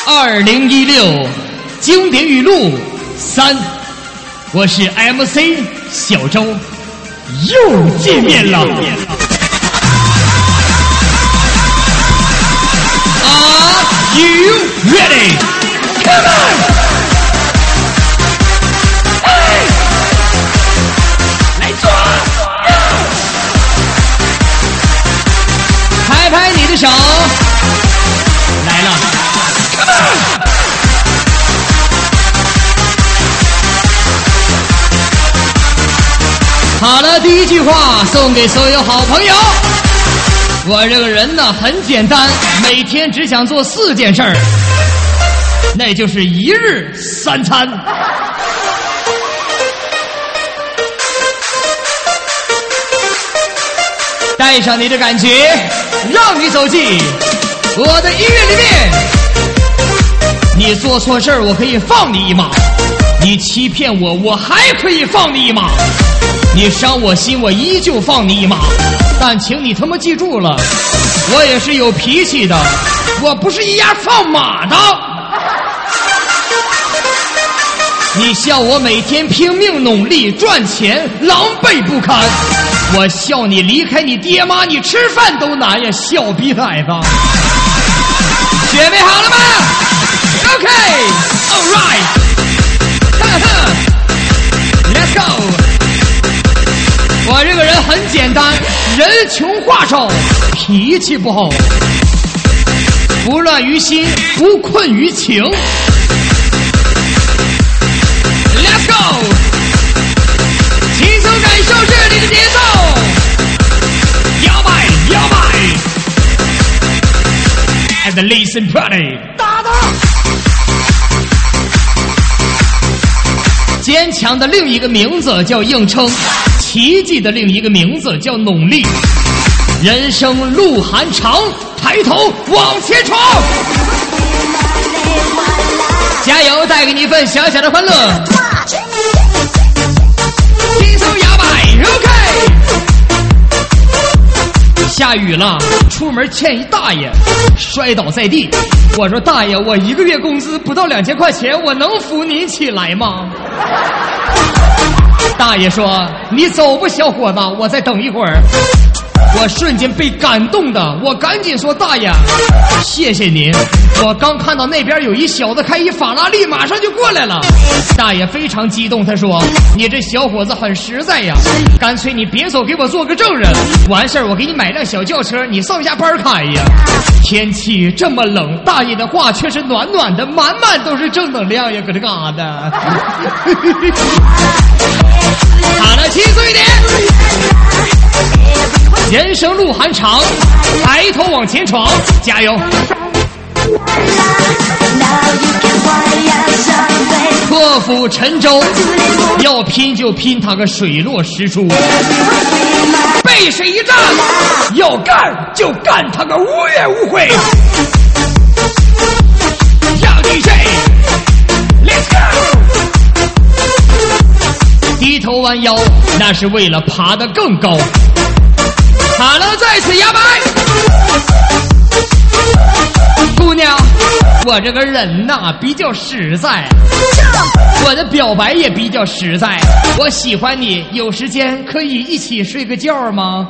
2016经典语录3，我是 MC 小周，又见面了。Are you ready? Come on! 来抓！拍拍你的手，来了。Come on! 好了，第一句话送给所有好朋友。我这个人呢很简单，每天只想做4件事儿，那就是一日3餐。带上你的感觉，让你走进我的音乐里面。你做错事儿，我可以放你一马；你欺骗我，我还可以放你一马；你伤我心，我依旧放你一马。但请你他妈记住了，我也是有脾气的，我不是一样放马的。你笑我每天拼命努力赚钱，狼狈不堪；我笑你离开你爹妈，你吃饭都难呀，小逼崽子。准备好了吗 ？OK, alright, let's go。我这个人很简单，人穷话少，脾气不好，不乱于心，不困于情。Let's go， 轻松感受这里的节奏，摇摆摇摆 ，and listen party， 打打。坚强的另一个名字叫硬撑。奇迹的另一个名字叫努力。人生路还长，抬头往前闯。加油，带给你一份小小的欢乐。轻松摇摆 ，OK。下雨了，出门欠一大爷，摔倒在地。我说大爷，我1个月工资不到2000块钱，我能扶您起来吗？大爷说：“你走吧，小伙子，我再等一会儿。”我瞬间被感动的，我赶紧说：“大爷，谢谢您。”我刚看到那边有一小子开一法拉利，马上就过来了。大爷非常激动，他说：“你这小伙子很实在呀，干脆你别走，给我做个证人。完事儿我给你买辆小轿车，你上下班开呀。”天气这么冷，大爷的话却是暖暖的，满满都是正能量呀，搁这嘎达。好了，轻松一点。人生路还长，抬头往前闯，加油！破釜沉舟，要拼就拼他个水落石出；背水一战，要干就干他个无怨无悔。要 DJ，Let's go！ 低头弯腰，那是为了爬得更高。好了，再次摇摆。姑娘，我这个人呐比较实在，我的表白也比较实在。我喜欢你，有时间可以一起睡个觉吗？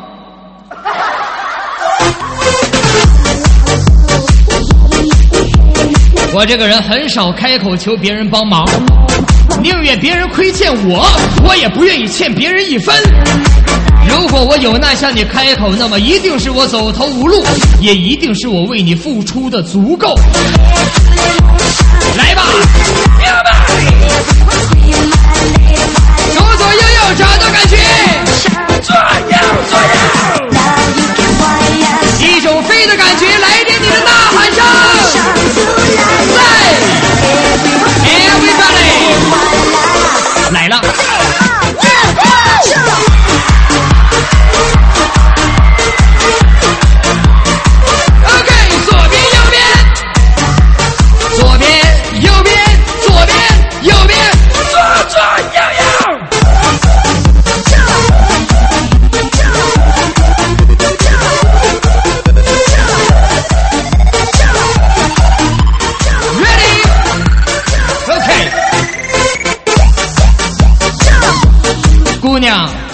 我这个人很少开口求别人帮忙，宁愿别人亏欠我，我也不愿意欠别人一分。如果我有难向你开口，那么一定是我走投无路，也一定是我为你付出的足够。来吧，摇摆，左左右右找到感觉，左右左右，一种飞的感觉，来一点你的呐喊声，来 ，everybody， 来了。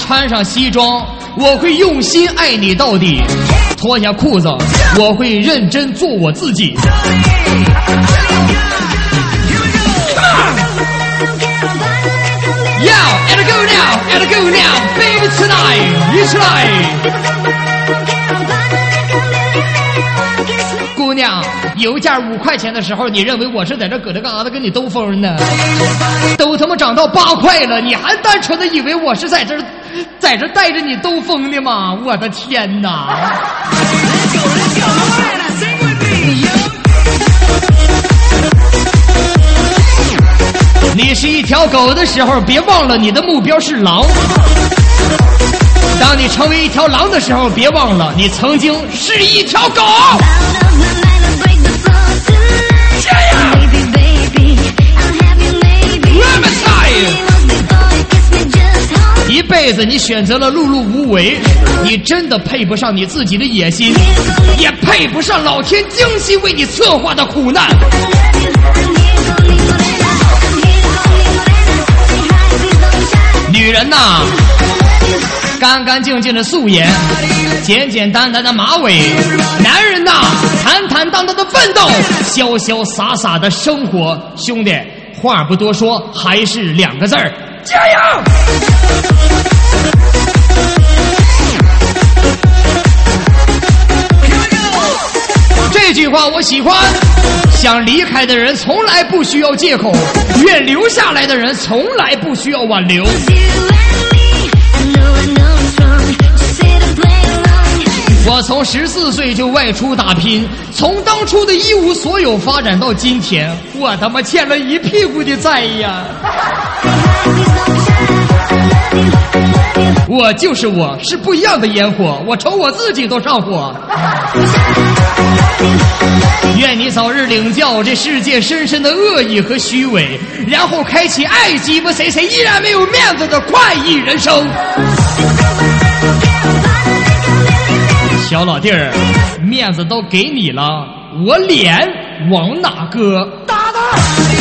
穿上西装，我会用心爱你到底；脱下裤子，我会认真做我自己。Yo, and go now, and go now, baby tonight, you tonight。姑娘，油价5块钱的时候，你认为我是在这搁这干啥的跟你兜风呢？都他妈涨到8块了，你还单纯的以为我是在这带着你兜风的吗？我的天哪！你是一条狗的时候，别忘了你的目标是狼。当你成为一条狼的时候，别忘了你曾经是一条狗。加油！一辈子你选择了碌碌无为，你真的配不上你自己的野心，也配不上老天精心为你策划的苦难。女人呐，干干净净的素颜，简简单单的马尾；男人呐，坦坦荡荡的奋斗，潇潇洒洒的生活。兄弟，话不多说，还是2个字儿：加油！这句话我喜欢。想离开的人从来不需要借口，愿留下来的人从来不需要挽留。我从14岁就外出打拼，从当初的一无所有发展到今天，我他妈欠了一屁股的债呀！我就是我，是不一样的烟火，我瞅我自己都上火。愿你早日领教这世界深深的恶意和虚伪，然后开启爱鸡巴谁依然没有面子的快意人生。小老弟儿，面子都给你了，我脸往哪搁？打他！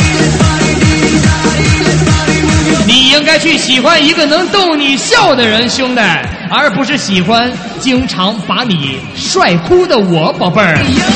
你应该去喜欢一个能逗你笑的人，兄弟，而不是喜欢经常把你帅哭的我，宝贝儿。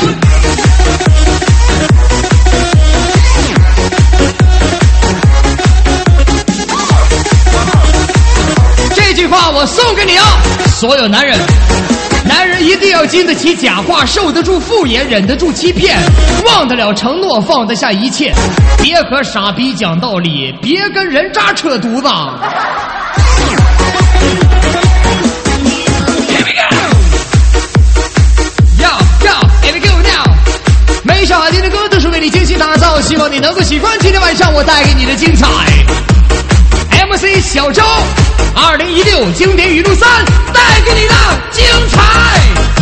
这句话我送给你啊，所有男人。男人一定要经得起假话，受得住敷衍，忍得住欺骗，忘得了承诺，放得下一切。别和傻逼讲道理，别跟人渣扯犊子。Here we go now。每一首好听的歌都是为你精心打造，希望你能够喜欢今天晚上我带给你的精彩。MC 小周2016经典语录3带给你的精彩，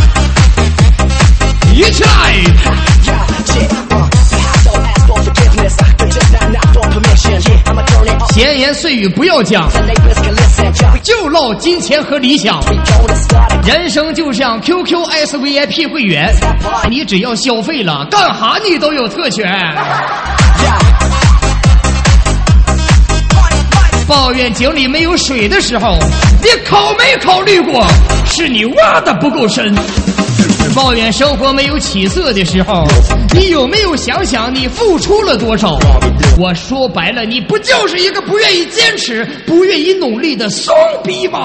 一起来！闲言碎语不要讲，就唠金钱和理想。人生就像 QQS VIP 会员，你只要消费了，干哈你都有特权。抱怨井里没有水的时候，你考没考虑过是你挖的不够深？抱怨生活没有起色的时候，你有没有想想你付出了多少？我说白了，你不就是一个不愿意坚持、不愿意努力的怂逼吗？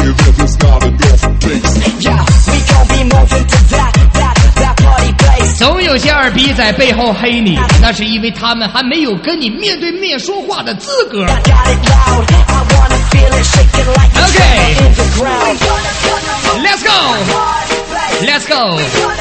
总有些二逼在背后黑你，那是因为他们还没有跟你面对面说话的资格。OK， Let's go，Let's go。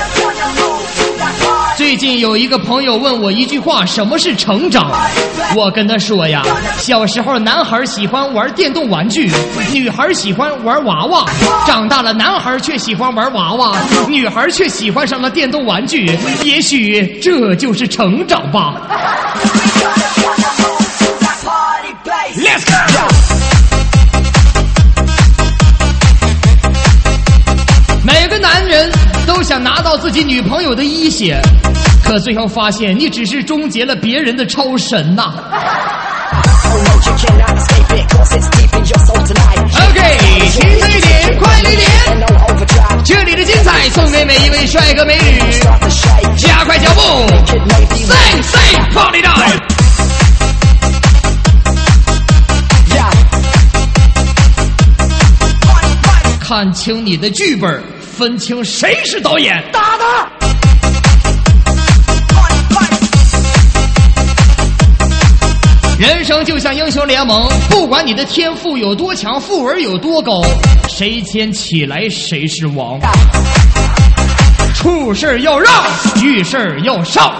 最近有一个朋友问我一句话，什么是成长？我跟他说呀，小时候男孩喜欢玩电动玩具，女孩喜欢玩娃娃，长大了男孩却喜欢玩娃娃，女孩却喜欢上了电动玩具，也许这就是成长吧。Let's go。每个男人都想拿到自己女朋友的一血，可最后发现你只是终结了别人的超神呐。OK， OK， 轻松一点，快乐一点。这里的精彩送给每一位帅哥美女，加快脚步 ，Say Party Time。看清你的剧本，分清谁是导演。打他！人生就像英雄联盟，不管你的天赋有多强，富尔有多高，谁先起来谁是王。处事要让，遇事要上。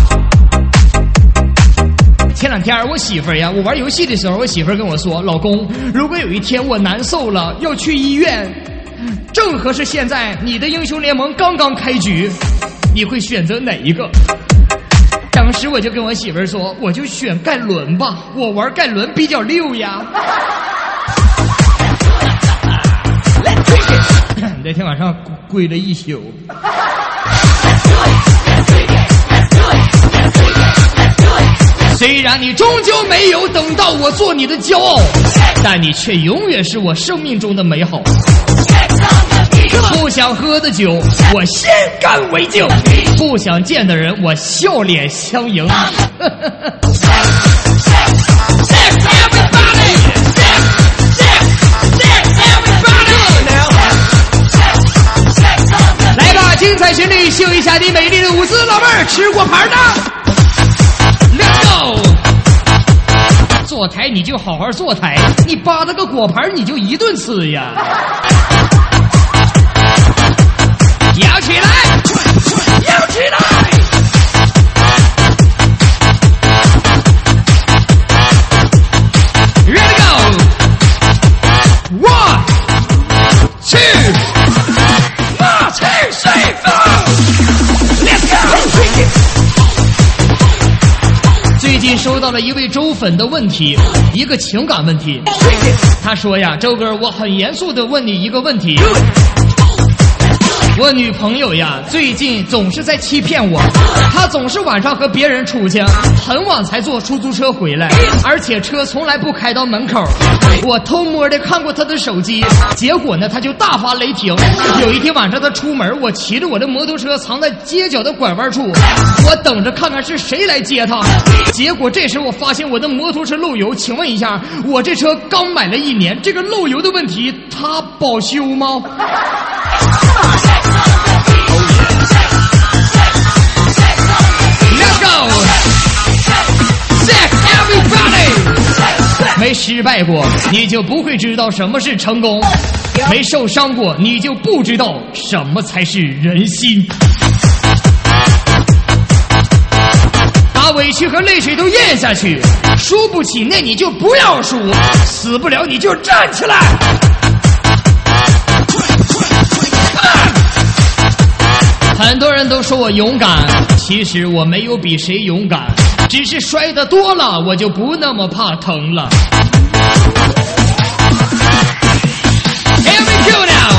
前两天我媳妇儿呀，我玩游戏的时候，我媳妇儿跟我说：“老公，如果有一天我难受了，要去医院，正合适现在你的英雄联盟刚刚开局，你会选择哪一个？”当时我就跟我媳妇儿说：“我就选盖伦吧，我玩盖伦比较溜呀。”那天晚上跪了一宿。虽然你终究没有等到我做你的骄傲，但你却永远是我生命中的美好。不想喝的酒，我先干为敬；不想见的人，我笑脸相迎。来吧，精彩旋律，秀一下你美丽的舞姿，老妹儿，吃过盘的。Let's go！ 坐台你就好好坐台，你扒了个果盘你就一顿吃呀！摇起来，摇起来 ！Ready go！ 1, 2, 1, 2, 3, 4，Let's go！ 最近收到了一位周粉的问题，一个情感问题。他说呀，周哥，我很严肃的问你一个问题。我女朋友呀，最近总是在欺骗我，她总是晚上和别人出去，很晚才坐出租车回来，而且车从来不开到门口。我偷摸的看过她的手机，结果呢，她就大发雷霆。有一天晚上她出门，我骑着我的摩托车藏在街角的拐弯处，我等着看看是谁来接她。结果这时我发现我的摩托车漏油，请问一下，我这车刚买了1年，这个漏油的问题它保修吗？Let's go! Set everybody! 没失败过，你就不会知道什么是成功；没受伤过，你就不知道什么才是人心。把委屈和泪水都咽下去，输不起那你就不要输，死不了你就站起来。很多人都说我勇敢，其实我没有比谁勇敢，只是摔得多了，我就不那么怕疼了。Here we go now！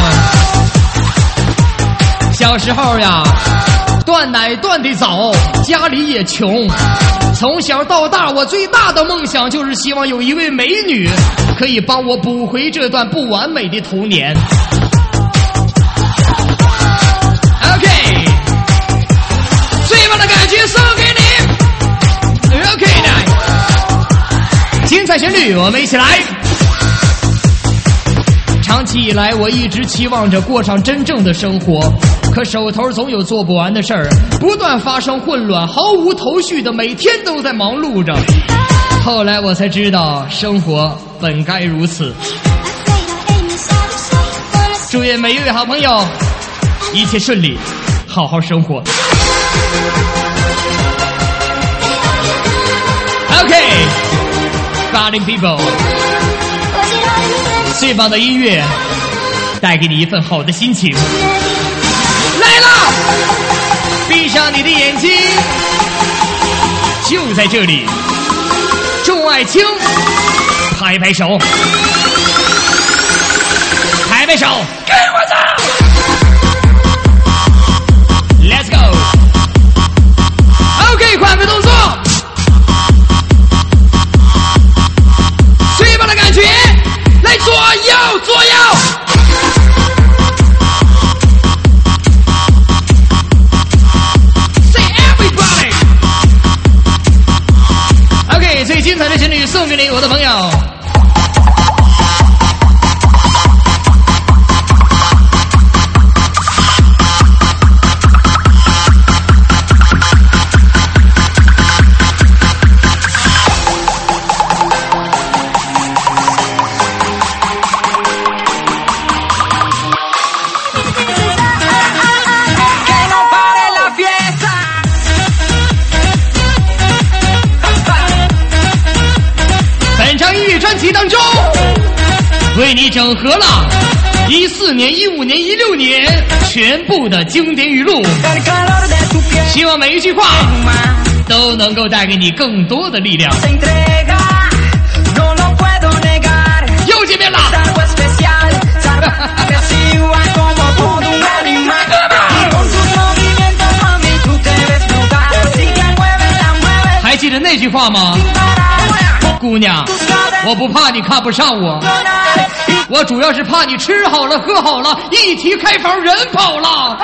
小时候呀，断奶断得早，家里也穷，从小到大，我最大的梦想就是希望有一位美女可以帮我补回这段不完美的童年。OK， 最棒的感觉送给你。OK， 来，精彩旋律，我们一起来。长期以来，我一直期望着过上真正的生活，可手头总有做不完的事儿，不断发生混乱，毫无头绪的每天都在忙碌着。后来我才知道，生活本该如此。祝愿每一位好朋友一切顺利，好好生活。OK， Garden People， 最棒的音乐带给你一份好的心情。来了，闭上你的眼睛，就在这里。众爱卿，拍拍手，拍拍手，给我走！ Let's go！ OK， 换个动作，最棒的感觉，来左右左送给你，我的朋友。当中为你整合了14年、15年、16年全部的经典语录，希望每一句话都能够带给你更多的力量。又见面了。还记得那句话吗？姑娘，我不怕你看不上我，我主要是怕你吃好了喝好了，一提开房人跑了。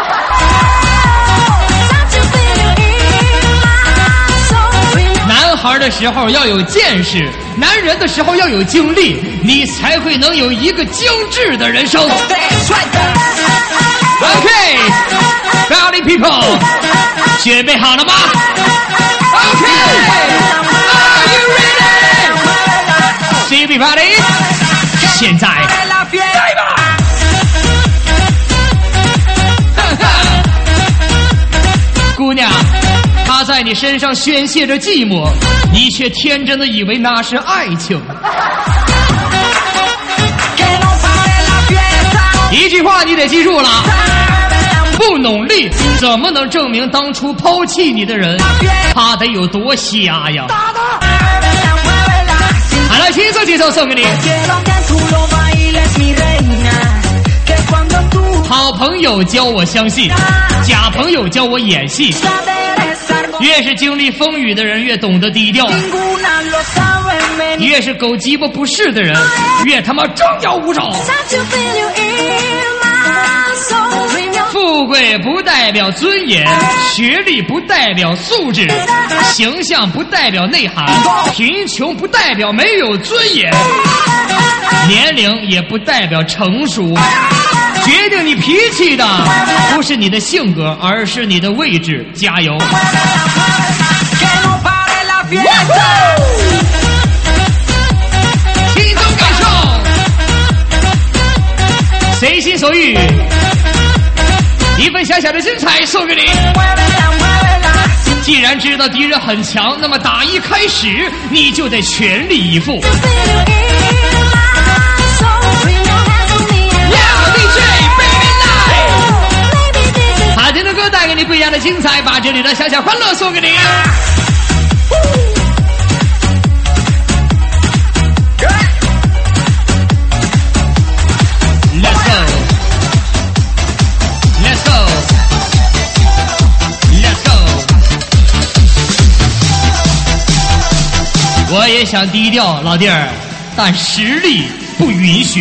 男孩的时候要有见识，男人的时候要有经历，你才会能有一个精致的人生。OK，Rowdy people， 准备好了吗 ？OK。Are you ready？Everybody， 现在来吧！姑娘，他在你身上宣泄着寂寞，你却天真的以为那是爱情。一句话你得记住了，不努力怎么能证明当初抛弃你的人他得有多瞎呀？好了，轻松几首送给你。好朋友教我相信，假朋友教我演戏。越是经历风雨的人越懂得低调，越是狗鸡巴不是的人越他妈张牙舞爪。富贵不代表尊严，学历不代表素质，形象不代表内涵，贫穷不代表没有尊严，年龄也不代表成熟。决定你脾气的不是你的性格，而是你的位置。加油！轻松感受，随心所欲，一份小小的精彩送给你。既然知道敌人很强，那么打一开始你就得全力以赴。好听的歌带给你不一样的精彩，把这里的小小欢乐送给你。Let's go, let's go, let's go。我也想低调，老弟儿，但实力不允许。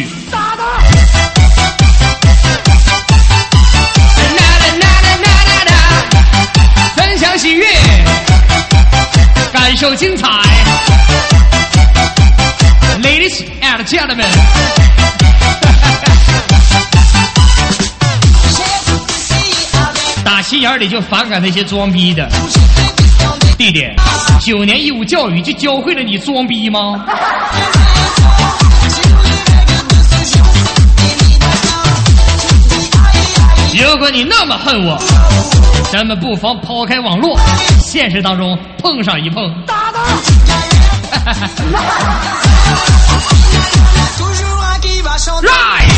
分享喜悦，感受精彩。Ladies and gentlemen， 打心眼里就反感那些装逼的。弟弟，9年义务教育就教会了你装逼吗？如果你那么恨我，咱们不妨抛开网络，现实当中碰上一碰。Right。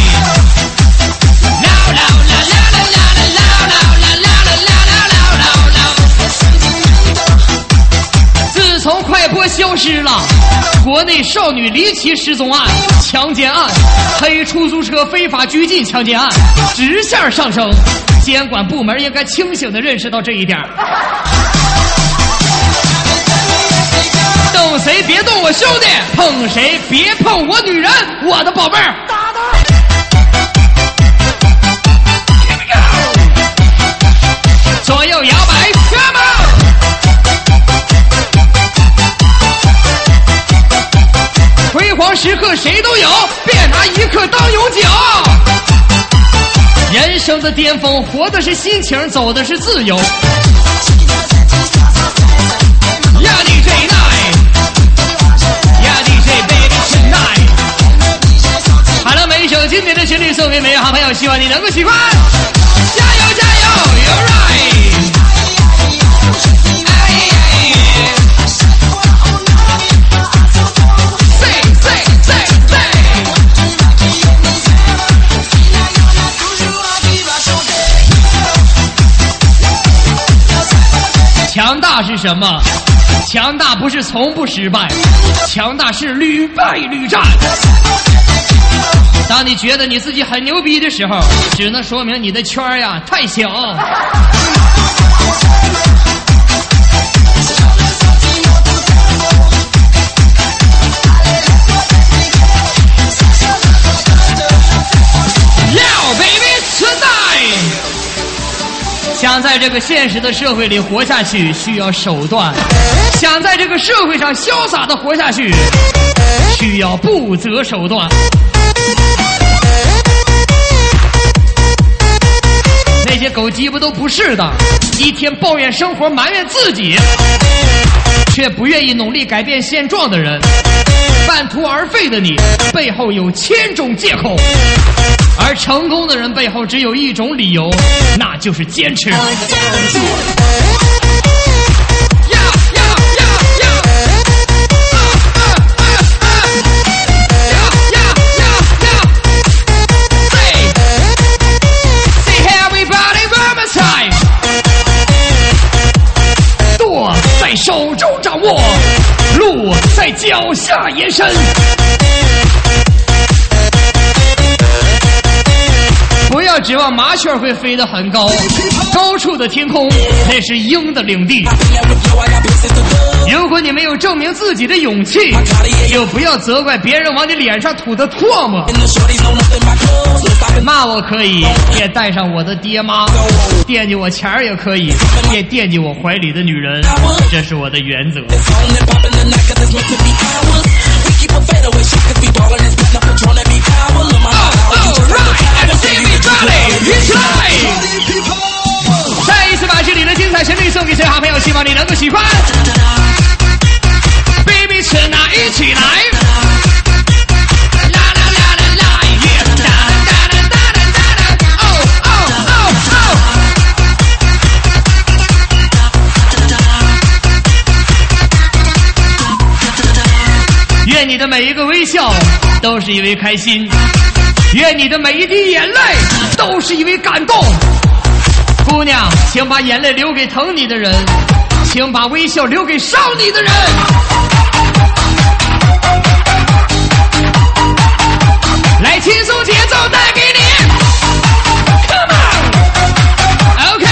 自从快播消失了，国内少女离奇失踪案、强奸案、黑出租车非法拘禁强奸案直线上升，监管部门应该清醒地认识到这一点。动谁别动我兄弟，碰谁别碰我女人，我的宝贝儿。左右摇摆 ，Come on！ 可当永久。人生的巅峰，活的是心情，走的是自由。呀 DJ night， 呀 DJ baby tonight。好了，每一首经典的旋律送给每位好朋友，希望你能够喜欢。加油加油 ，You're right。强大是什么？强大不是从不失败，强大是屡败屡战。当你觉得你自己很牛逼的时候，只能说明你的圈呀太小。Yo baby tonight。想在这个现实的社会里活下去，需要手段；想在这个社会上潇洒的活下去，需要不择手段。那些狗鸡巴都不是的，一天抱怨生活、埋怨自己，却不愿意努力改变现状的人，半途而废的你，背后有1000种借口。而成功的人背后只有一种理由，那就是坚持。舵在手中掌握，路在脚下延伸。不要指望麻雀会飞得很高，高处的天空那是鹰的领地。如果你没有证明自己的勇气，就不要责怪别人往你脸上吐的唾沫。骂我可以，别带上我的爹妈；惦记我钱儿也可以，别惦记我怀里的女人。这是我的原则。再一次把这里的精彩旋律送给所有好朋友，希望你能够喜欢。Baby tonight， 一起来！啦啦啦啦啦，耶！哒哒哒哒哒哒，哦哦哦哦！愿你的每一个微笑都是因为开心。愿你的每一滴眼泪都是因为感动。姑娘，请把眼泪留给疼你的人，请把微笑留给伤你的人。来，轻松节奏带给你 Come on OK。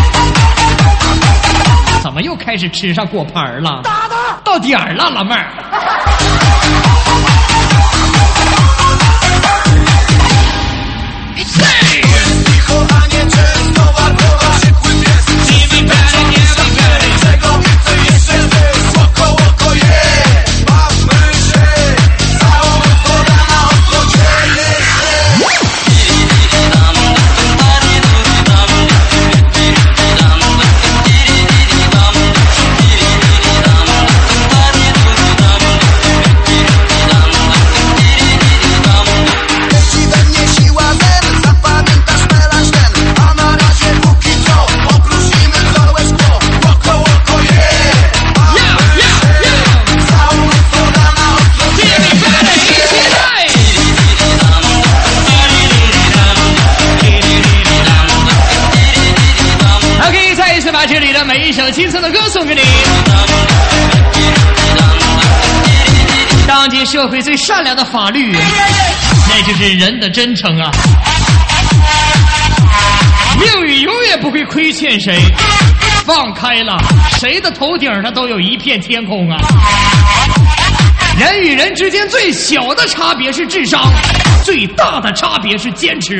怎么又开始吃上果盘了？到点儿了，老妹儿。这里的每一首青涩的歌送给你。当今社会最善良的法律，那就是人的真诚啊！命运永远不会亏欠谁，放开了，谁的头顶上都有一片天空啊！人与人之间最小的差别是智商，最大的差别是坚持。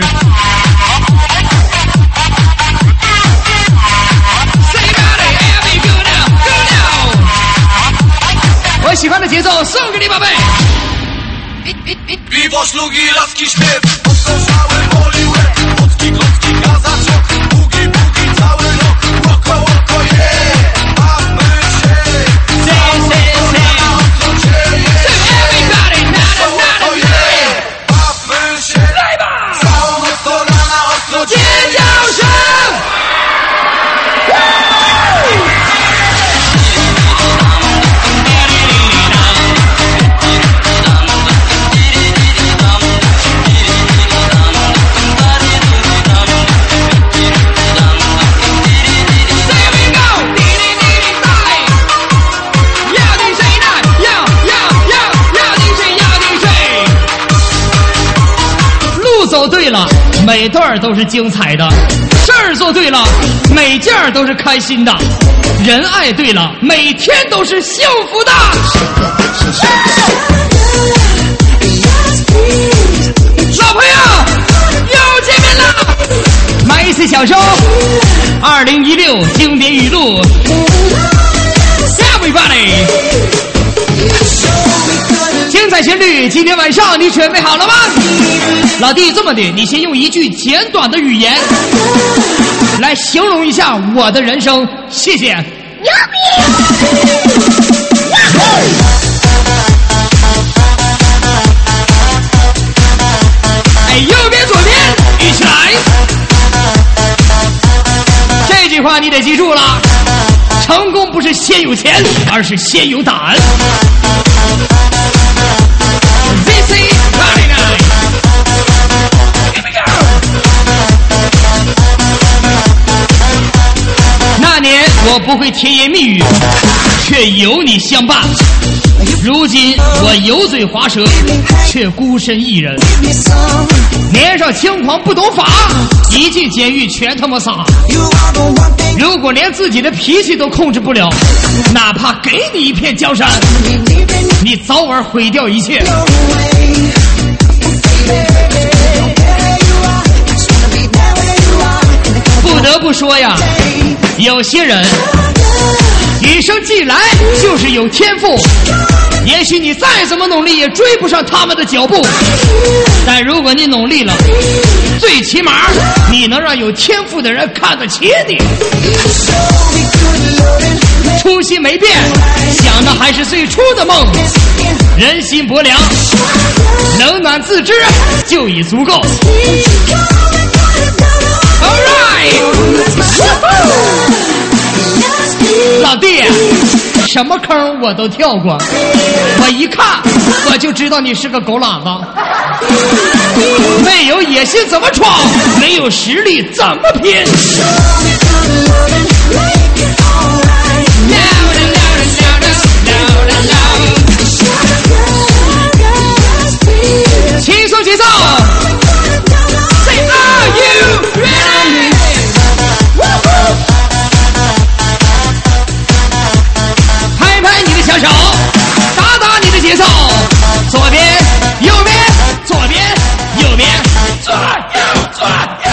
我喜欢的节奏送给你，宝贝。 走对了，每段都是精彩的；事儿做对了，每件都是开心的；人爱对了，每天都是幸福的。老朋友，又见面了，买一次享受2016经典语录 ，Everybody。精彩旋律，今天晚上你准备好了吗？老弟，这么的，你先用一句简短的语言来形容一下我的人生，谢谢。牛逼！哎，右边左边一起来。这句话你得记住了，成功不是先有钱，而是先有胆。那年我不会甜言蜜语，却有你相伴。如今我油嘴滑舌，却孤身一人。年少轻狂不懂法，一进监狱全他妈傻。如果连自己的脾气都控制不了，哪怕给你一片江山，你早晚毁掉一切。不得不说呀，有些人与生俱来就是有天赋，也许你再怎么努力也追不上他们的脚步，但如果你努力了，最起码你能让有天赋的人看得起你。初心没变，想的还是最初的梦，人心薄凉，冷暖自知就已足够。老弟，什么坑我都跳过，我一看我就知道你是个狗懒子。没有野心怎么闯，没有实力怎么拼。轻松节奏。左边，右边，左边，右边，左右，左右。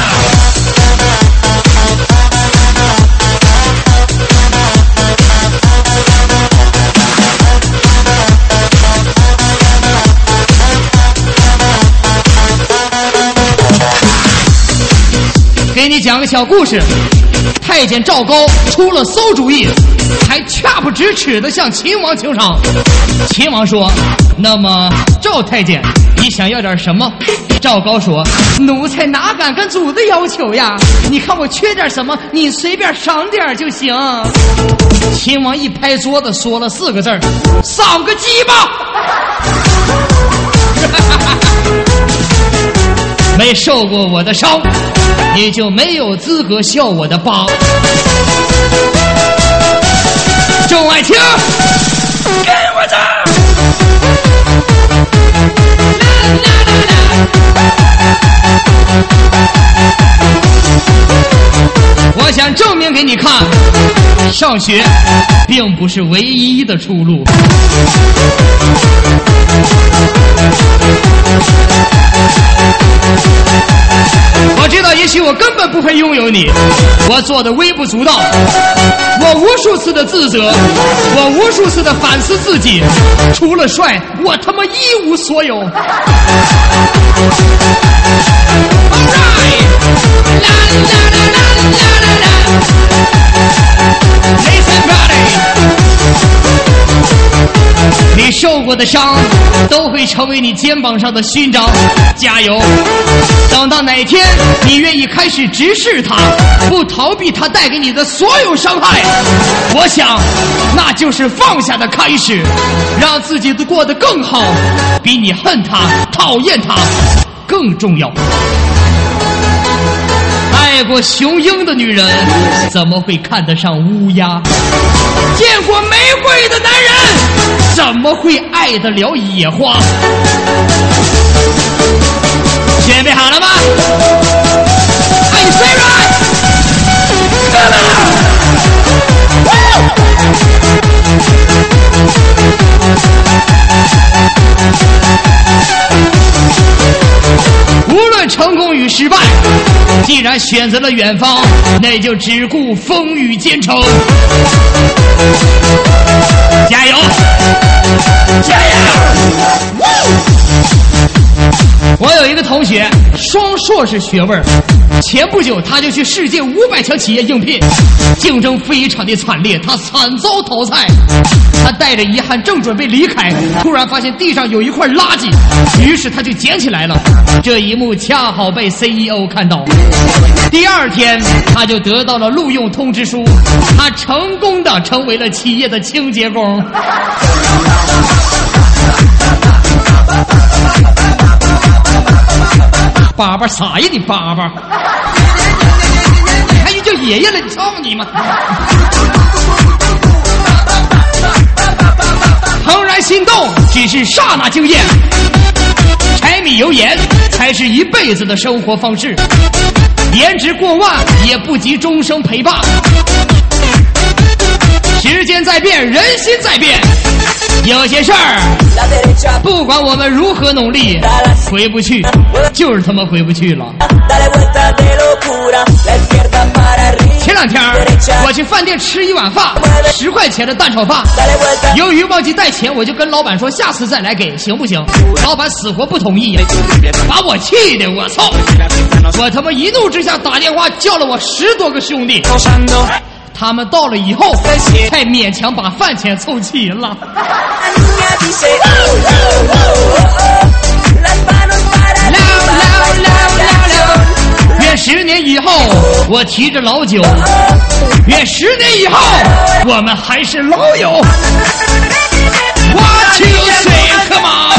给你讲个小故事。太监赵高出了馊主意，还恰不直尺地向秦王求偿。秦王说：那么赵太监，你想要点什么？赵高说：奴才哪敢跟主子要求呀，你看我缺点什么，你随便赏点就行。秦王一拍桌子说了4个字：赏个鸡巴。没受过我的伤，你就没有资格笑我的疤。众爱卿，跟我走。我想证明给你看，上学并不是唯一的出路。 我知道也许我根本不配拥有你，我做的微不足道，我无数次的自责，我无数次的反思自己，除了帅我他妈一无所有。 Alright, la la la la la la Listen buddy， 你受过的伤都会成为你肩膀上的勋章，加油！等到哪天你愿意开始直视它，不逃避它带给你的所有伤害，我想那就是放下的开始，让自己的过得更好，比你恨它讨厌它更重要。爱过雄鹰的女人怎么会看得上乌鸦？见过玫瑰的男人怎么会爱得了野花？准备好了吗？ Are you serious? Come on! 无论成功与失败，既然选择了远方，那就只顾风雨兼程。加油！加油！我有一个同学，双硕士学位，前不久他就去世界500强企业应聘，竞争非常的惨烈，他惨遭淘汰。他带着遗憾正准备离开，突然发现地上有一块垃圾，于是他就捡起来了。这一幕恰好被 CEO 看到。第二天他就得到了录用通知书，他成功的成为了企业的清洁工。爸爸啥呀你爸爸，你还叫爷爷了，你操你妈！怦然心动只是刹那经验，柴米油盐才是一辈子的生活方式，颜值过万也不及终生陪伴。时间在变，人心在变，有些事儿不管我们如何努力回不去，就是他妈回不去了。前两天我去饭店吃一碗饭，10块钱的蛋炒饭，由于忘记带钱，我就跟老板说下次再来给行不行？老板死活不同意，把我气的我操！我他妈一怒之下打电话叫了我10多个兄弟，他们到了以后才勉强把饭钱凑齐了。愿10年以后我提着老酒，愿10年以后我们还是老友。What you say? Come on！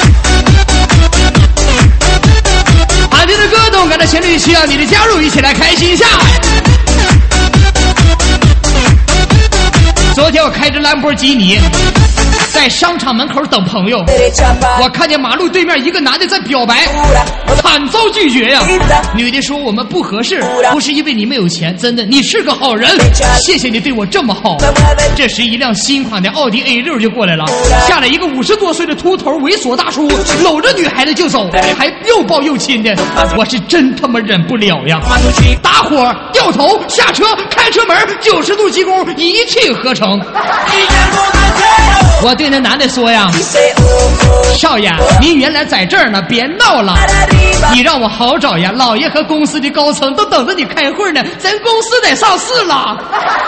安静的歌动感的旋律需要你的加入，一起来开心一下。昨天我开着兰博基尼在商场门口等朋友，我看见马路对面一个男的在表白，惨遭拒绝呀。女的说我们不合适，不是因为你没有钱，真的你是个好人，谢谢你对我这么好。这时一辆新款的奥迪 A6 就过来了，下来一个50多岁的秃头猥琐大叔，搂着女孩子就走，还又抱又亲的，我是真他妈忍不了呀！打火掉头下车开车门90度鞠躬，一气呵成。我对那男的说呀，少爷您原来在这儿呢，别闹了，你让我好找呀，老爷和公司的高层都等着你开会呢，咱公司得上市了。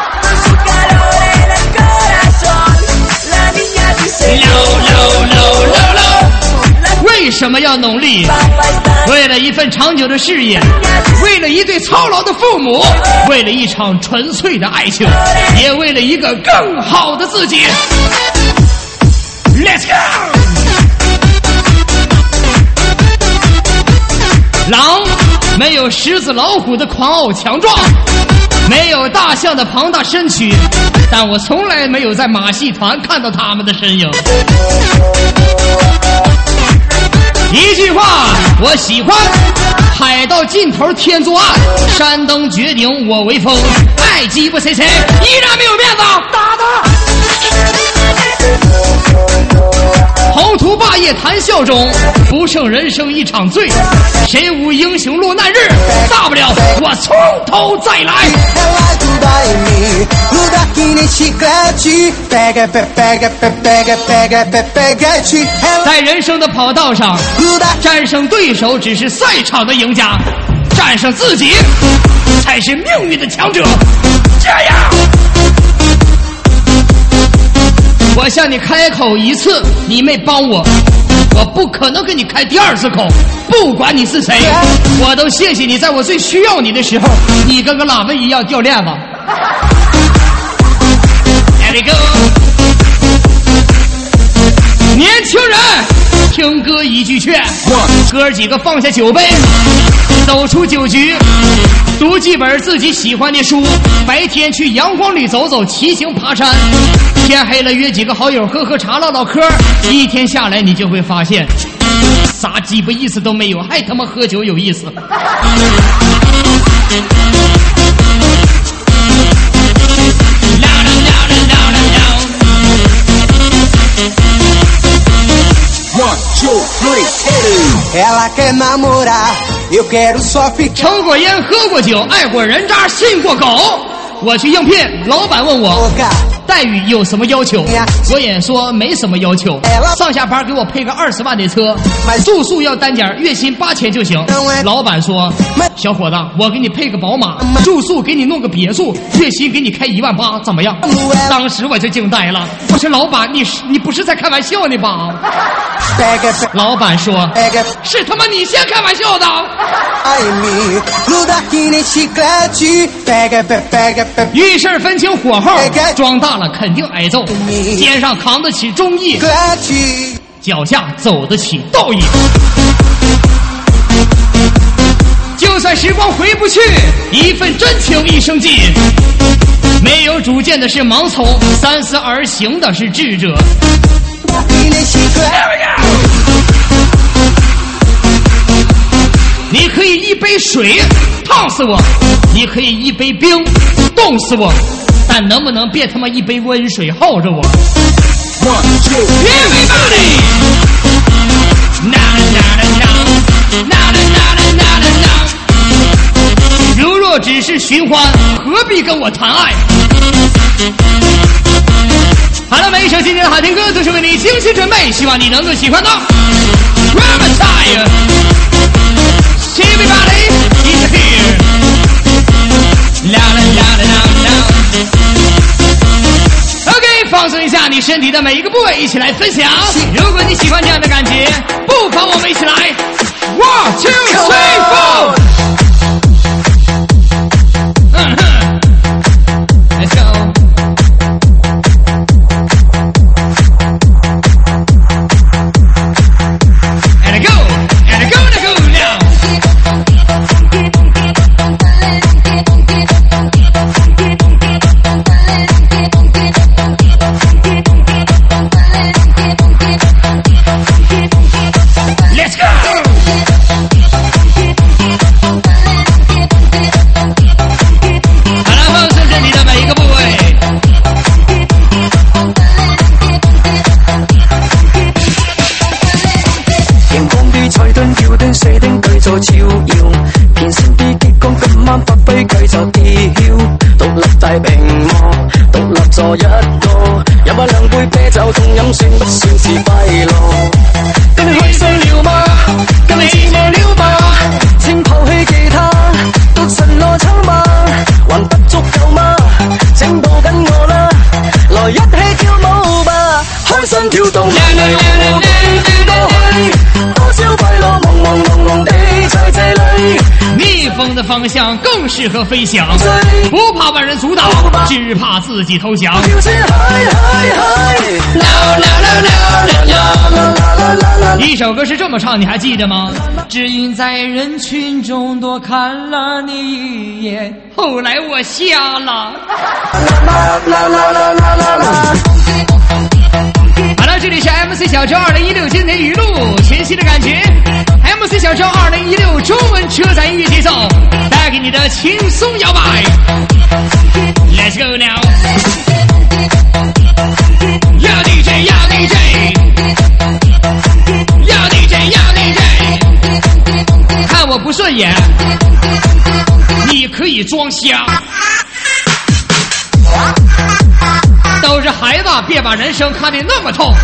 为什么要努力？为了一份长久的事业，为了一对操劳的父母，为了一场纯粹的爱情，也为了一个更好的自己。Let's go！ 狼没有狮子老虎的狂傲强壮，没有大象的庞大身躯，但我从来没有在马戏团看到他们的身影。一句话，我喜欢海到尽头天作案，山登绝顶我为峰，爱鸡巴谁依然没有面子，打他！宏图霸业夜谈笑中，不胜人生一场醉。谁无英雄落难日？大不了我从头再来。在人生的跑道上，战胜对手只是赛场的赢家，战胜自己才是命运的强者。加油！我向你开口一次，你没帮我，我不可能跟你开第二次口。不管你是谁，我都谢谢你在我最需要你的时候，你跟个喇叭一样掉链子。Here we go。年轻人，听哥一句劝，哥几个放下酒杯，走出酒局，读几本自己喜欢的书，白天去阳光里走走，骑行爬山，天黑了约几个好友喝喝茶唠唠嗑，一天下来你就会发现啥鸡巴意思都没有，还他妈喝酒有意思。抽过烟，喝过酒，爱过人渣，信过狗。我去应聘，老板问我待遇有什么要求，我也说没什么要求，上下班给我配个20万的车，住宿要单间，月薪8000就行。老板说，小伙子，我给你配个宝马，住宿给你弄个别墅，月薪给你开18000，怎么样？当时我就惊呆了，我说老板，你不是在开玩笑呢吧？老板说，是他妈你先开玩笑的。遇事分清火候，装大了肯定挨揍，肩上扛得起忠义，脚下走得起道义。就算时光回不去，一份真情一生尽。没有主见的是盲从，三思而行的是智者。你可以一杯水烫死我，你可以一杯冰冻死我，但能不能别他妈一杯温水耗着我？ Everybody， 如若只是寻欢，何必跟我谈爱？好了，每一首今天的好听歌都是为你精心准备，希望你能够喜欢到。Everybody is here. La la la la la. OK， 放松一下你身体的每一个部位，一起来分享。如果你喜欢这样的感觉，不妨我们一起来 1, 2, 3, 4。Let's go. And go, and go, and go now. Let's go. 好了，放松身体的每一个部位。 熒光啲彩燈跳燈射釘佢做照耀，變成啲激光今晚發揮佢就跌曉，獨立大屏幕，獨立坐一個，飲下兩杯啤酒痛飲算不算是快樂？跟你去碎了嗎？跟你自愛了吧？請拋棄其他，都塵羅秋馬，還不足夠嗎？請抱緊我啦，來一起跳舞吧，開心跳動，來來來來來過去。多少快樂朦朦朧朧地在這裡， 逆風的方向更適合飛翔，不怕萬人阻擋，只怕自己投降。一首歌是這麼唱，你還記得嗎？只因在人群中多看了你一眼，後來我瞎了。好了，這裡是 MC 小周2016經典語錄，前期的感覺 MC 小周2016中文車載音樂節奏，帶給你的輕鬆搖擺。Let's go now， 呀 DJ 呀 DJ。 装瞎。都是孩子，别把人生看得那么痛。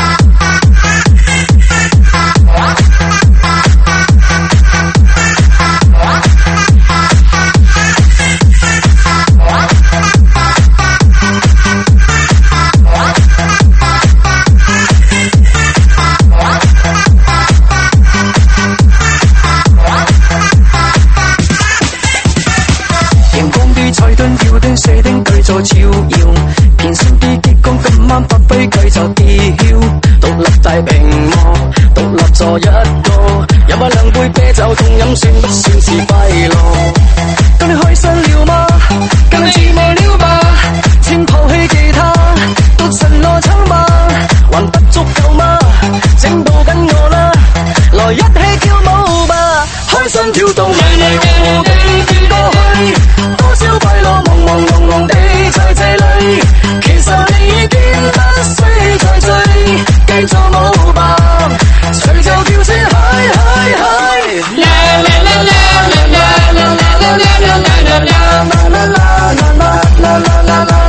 射丁佢做照耀，偏心啲激光今晚發揮佢就跌囂，獨立大屏幕，獨立坐一個，飲下兩杯啤酒痛飲算不算是廢路？今你開心了嗎？今你自愛了嗎？先拋棄吉他，獨神羅唱吧，還不足夠嗎？整到緊我啦，來一起跳舞吧，開心跳動，迷迷糊糊地轉過去，多少快樂朦朦朧朧地在這裏，其實你已經不需再追，繼續舞吧，隨就跳先嗨嗨嗨，啦啦啦啦啦啦啦啦啦啦啦啦啦啦啦啦啦啦啦。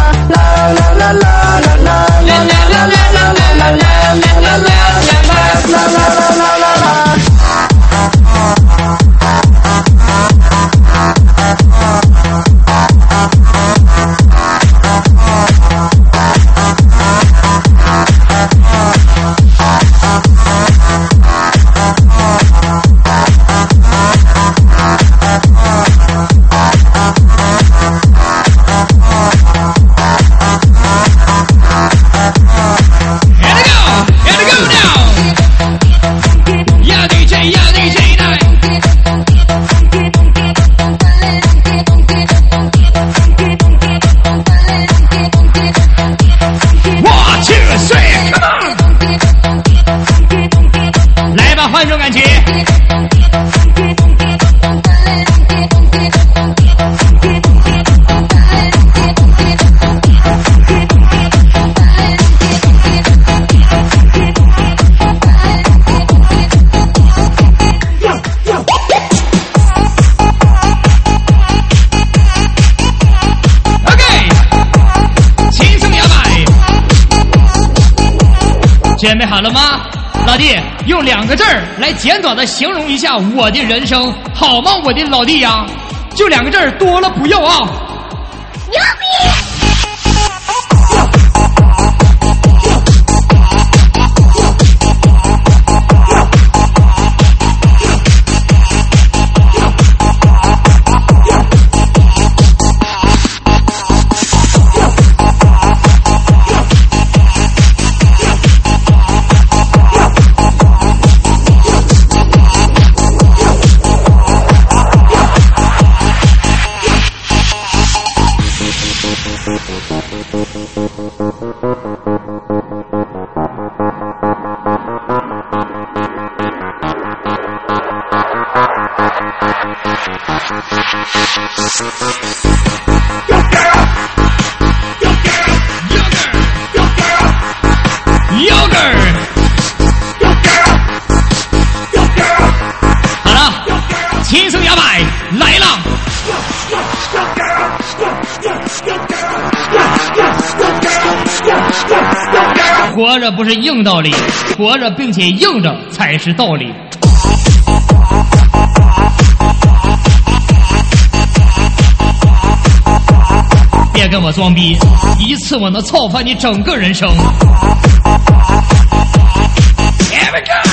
准备好了吗？老弟，用2个字儿来简短的形容一下我的人生，好吗？我的老弟呀，就2个字儿，多了不要啊！ 牛逼！ 好了，轻松摇摆来了。活着不是硬道理，活着并且硬着才是道理。别跟我装逼，一次我能操翻你整个人生。Here we go！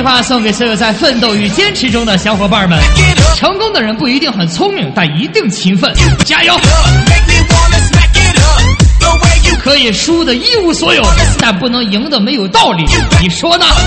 话送给所有在奋斗与坚持中的小伙伴们：成功的人不一定很聪明，但一定勤奋，加油！可以输得一无所有，但不能赢得没有道理，你说呢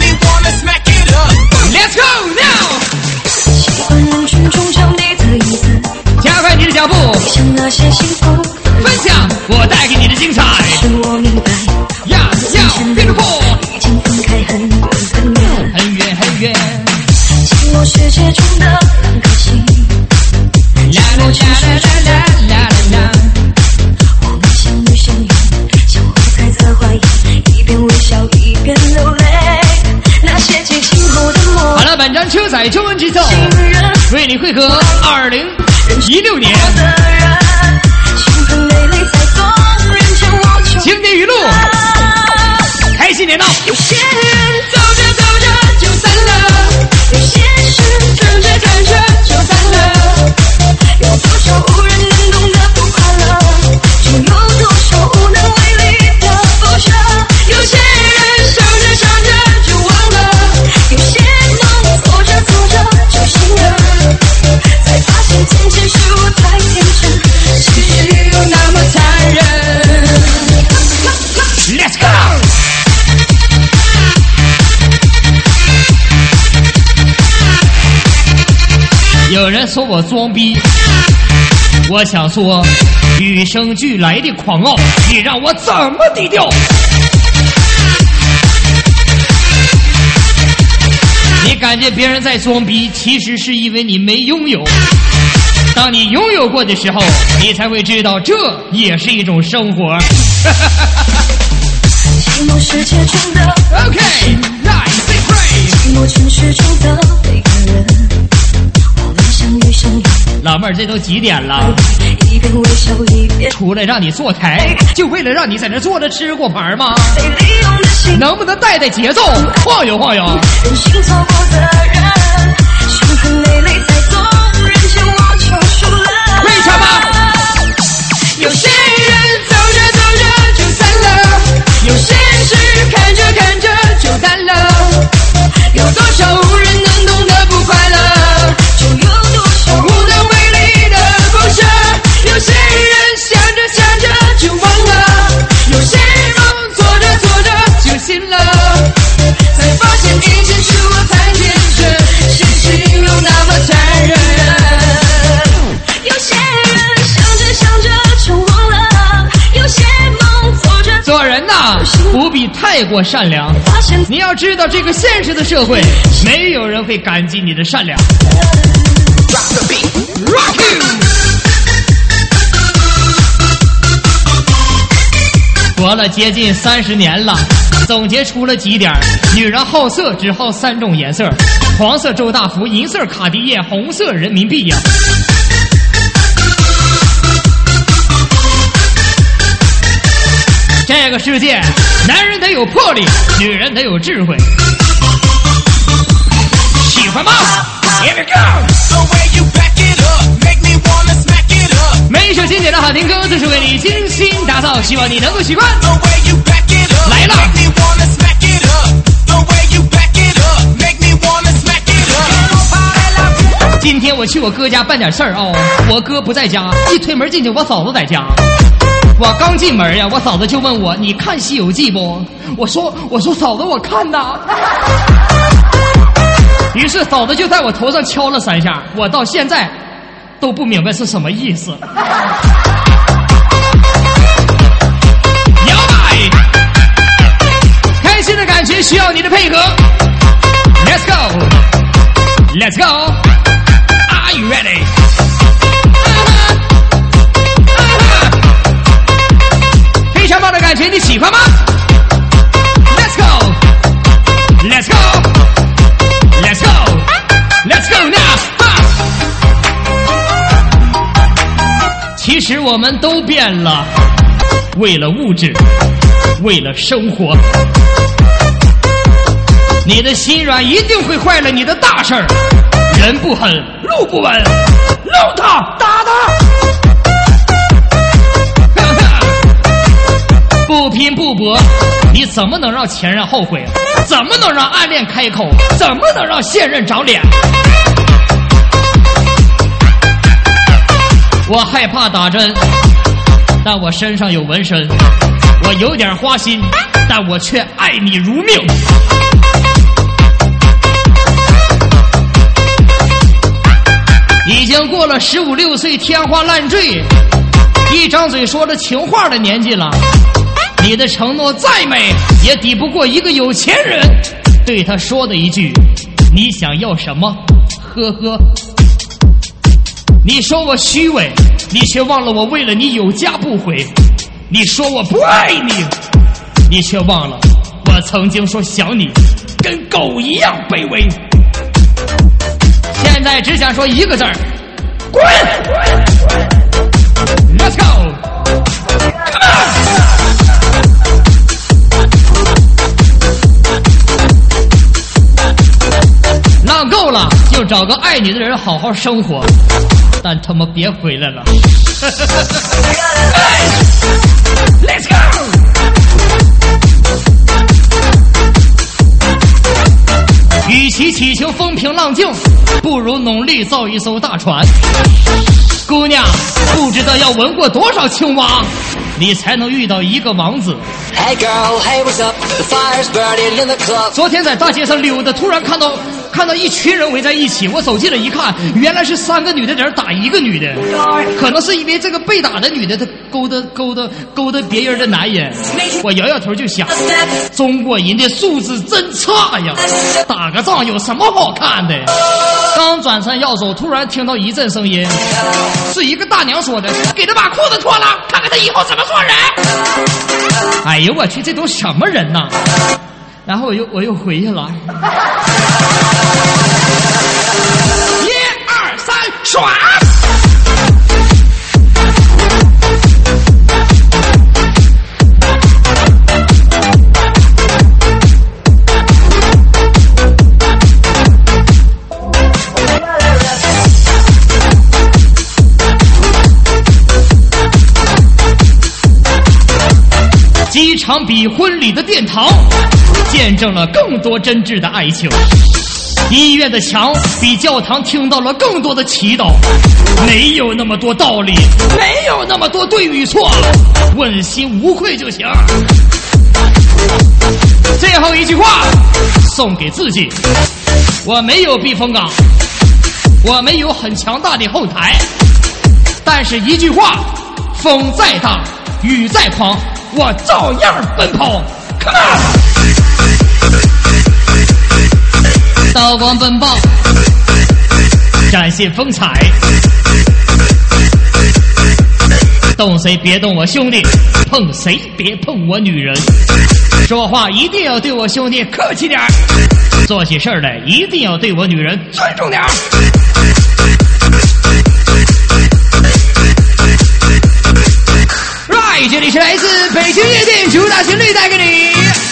？Let's go now！ 喜欢人群中将你的影子， 加快你的脚步， 像那些幸福分享我带给你的精彩。 是我明白， 呀呀 ，beautiful， 已经分开很远很远， 很远很远。 寂寞世界中的两颗心，寂寞城市中的两颗人，我们相遇相拥，相互猜测怀疑，一边微笑一边流泪。那些激情后的梦。 好了，本站车载中文直送，为你汇合2016年经典语录，开心年到。 有些人走着走着就散了，有些事看着看着就淡了，有多少无人能懂的不快乐，就有多少无能为力的不舍。有些人想着想着就忘了，有些梦做着做着就醒了，才发现坚持是我太天真，世界又那么残忍。 Let's go！ 有人说我装逼，我想说，与生俱来的狂傲，你让我怎么低调？你感觉别人在装逼，其实是因为你没拥有。当你拥有过的时候，你才会知道，这也是一种生活。 寂寞世界中的 OK，nice， 寂寞城市中的每个人，我们相遇相拥。 老妹儿，这都几点了？ 一边微笑一边出来让你坐台，就为了让你在这坐着吃过盘吗？ 被利用的心， 能不能带带节奏，晃悠晃悠？ 任性错过的人，伤痕累累才懂，人间我就输了。 为什么？ 有些人走着走着就散了，有些事看着看着就淡了，有多少无人能懂的不快乐，就有多少无能为力的不舍。有些人想着想着就忘了，有些梦做着做着就醒了，才发现以前是我太天真，现实又那么残忍。有些人想着想着就忘了，有些梦做着做人呐，不必太过善良。 发现你要知道，这个现实的社会，没有人会感激你的善良。Rock you！ 活了接近30年了，总结出了几点：女人好色只好3种颜色，黄色周大福，银色卡地亚，红色人民币呀。这个世界，男人得有魄力，女人得有智慧。喜欢吗 ？Here we go！ 每一首经典的好听歌都是为你精心打造，希望你能够喜欢。来了！今天我去我哥家办点事儿哦，我哥不在家，一推门进去，我嫂子在家。我刚进门呀，我嫂子就问我：“你看《西游记》不？”我说嫂子，我看呐。于是嫂子就在我头上敲了3下，我到现在都不明白是什么意思。摇摆，开心的感觉需要你的配合。Let's go，Let's go，Are you ready？非常棒的感觉，你喜欢吗 ？Let's go，Let's go，Let's go，Let's go now！ 其实我们都变了，为了物质，为了生活。你的心软一定会坏了你的大事儿。人不狠，路不稳，弄他，打他。 不拼不搏，你怎么能让前任后悔？怎么能让暗恋开口？怎么能让现任长脸？我害怕打针，但我身上有纹身。我有点花心，但我却爱你如命。已经过了15、16岁天花乱坠，一张嘴说着情话的年纪了。你的承诺再美，也抵不过一个有钱人对他说的一句：“你想要什么？”呵呵。你说我虚伪，你却忘了我为了你有家不回。你说我不爱你，你却忘了我曾经说想你，跟狗一样卑微。现在只想说一个字儿：滚 ！Let's go， come on！ 浪够了，就找个爱你的人好好生活，但他妈别回来了。Let's go！ 与其祈求风平浪静，不如努力造一艘大船。姑娘，不知道要闻过多少青蛙，你才能遇到一个王子。 Hey girl, hey, what's up? The fire's burning in the club. 昨天在大街上溜达，突然看到一群人围在一起，我走近了一看，原来是3个女的在这打一个女的，可能是因为这个被打的女的她勾搭别人的男人。我摇摇头就想，中国人的素质真差呀，打个仗有什么好看的？刚转身要走，突然听到一阵声音，是一个大娘说的：“给他把裤子脱了，看看他以后怎么做人。”哎呦我去，这都什么人呐？然后我又回去了。1、2、3，耍！机场比婚礼的殿堂，见证了更多真挚的爱情。医院的墙比教堂听到了更多的祈祷。没有那么多道理，没有那么多对与错，问心无愧就行。最后一句话送给自己：我没有避风港，我没有很强大的后台，但是一句话，风再大雨再狂，我照样奔跑。 Come on！ 刀光奔放，展现风采。动谁别动我兄弟，碰谁别碰我女人。说话一定要对我兄弟客气点，做起事来一定要对我女人尊重点。Right， 这里是来自北京夜店主打旋律带给你，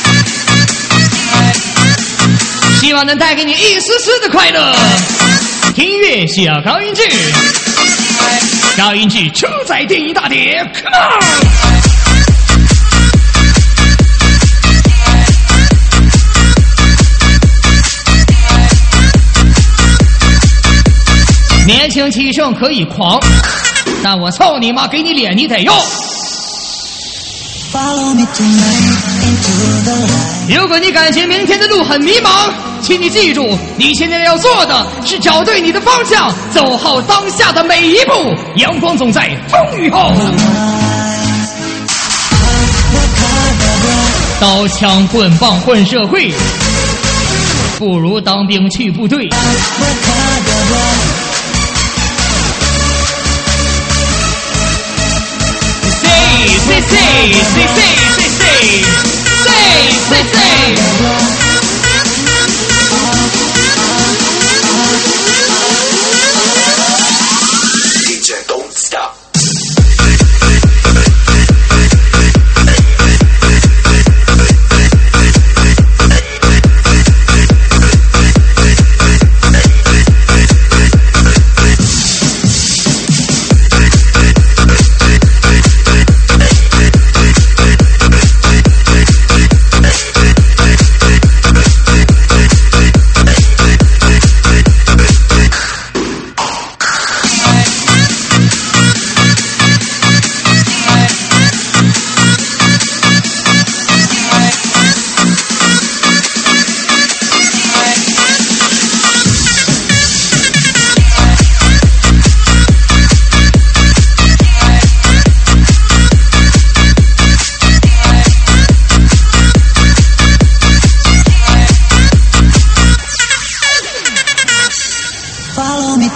希望能带给你一丝丝的快乐。音乐需要高音质，高音质车载电音大碟 ，Come on！ 年轻气盛可以狂，但我操你妈，给你脸你得用。如果你感觉明天的路很迷茫，请你记住，你现在要做的是找对你的方向，走好当下的每一步。阳光总在风雨后。刀枪棍棒混社会，不如当兵去部队。say DJ don't stop。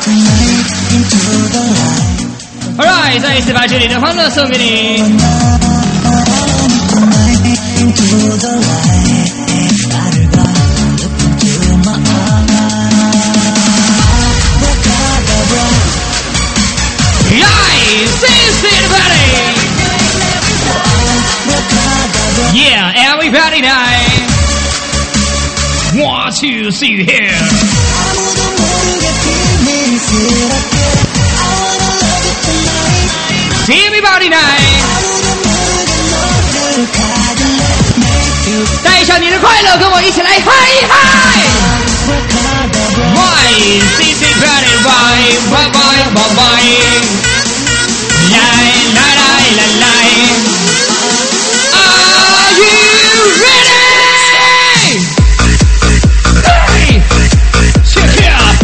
Alright， 再一次把这里的欢乐送给你。Yeah, everybody tonight. Want to see you here. See everybody tonight. 带上你的快乐，跟我一起来嗨嗨 ！Why, see everybody, bye, bye, bye, bye. 来来来来来。Are you ready? Hey, check it out.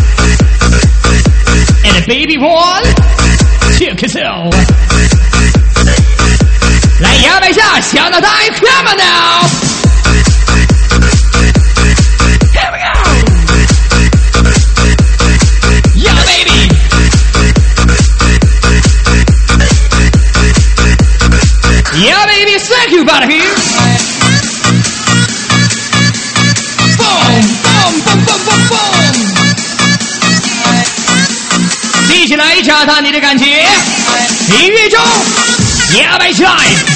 And the baby boy, check it out. 来摇摆下，小脑袋 ，Come on now. Here we go. Yeah, baby. Yeah, baby, thank you, buddy. Boom, boom, boom, boom, boom, boom. 一起来查探你的感觉，音乐中摇摆起来。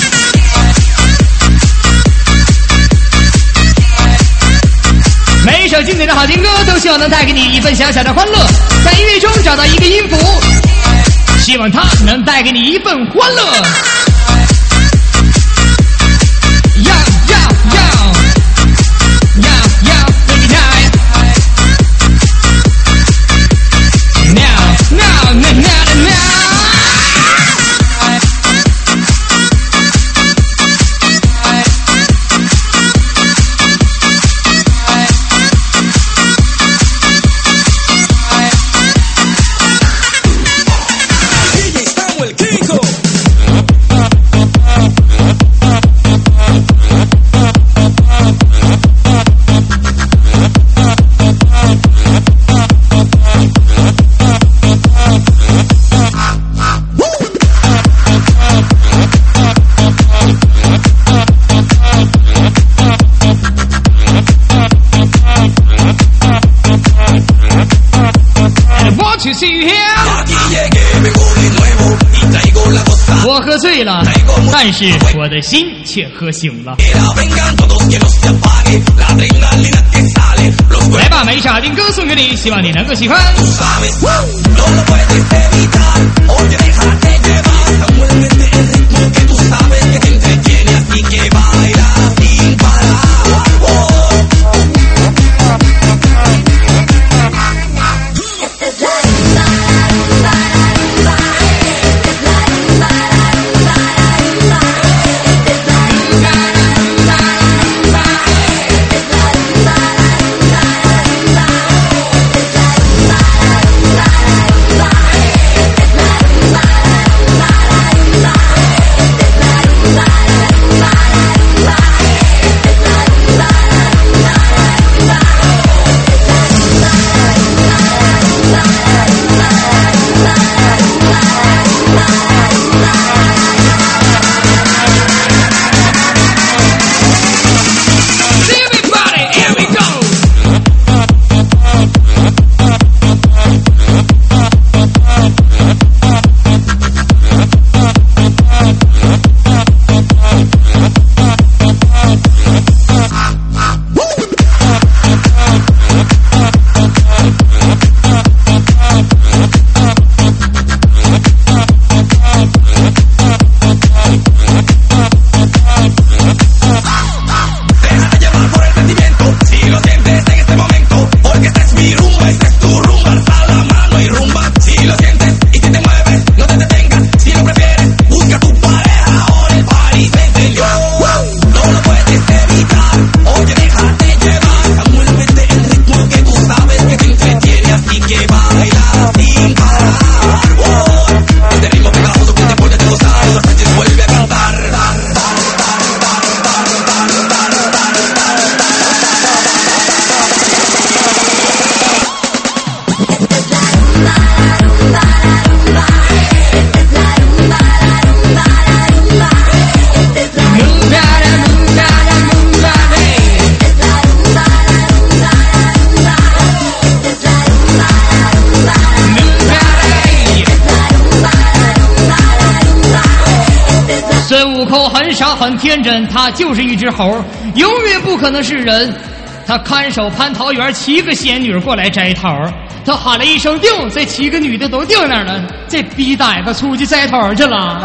每一首经典的好听歌都希望能带给你一份小小的欢乐，在音乐中找到一个音符，希望它能带给你一份欢乐。To see you here. 我喝醉了，但是我的心却喝醒了。来吧，每一首好听歌送给你，希望你能够喜欢。 孙悟空很傻很天真，他就是一只猴，永远不可能是人。他看守蟠桃园，7个仙女过来摘桃，他喊了一声定，这7个女的都定那儿了。这逼崽子出去摘桃去了。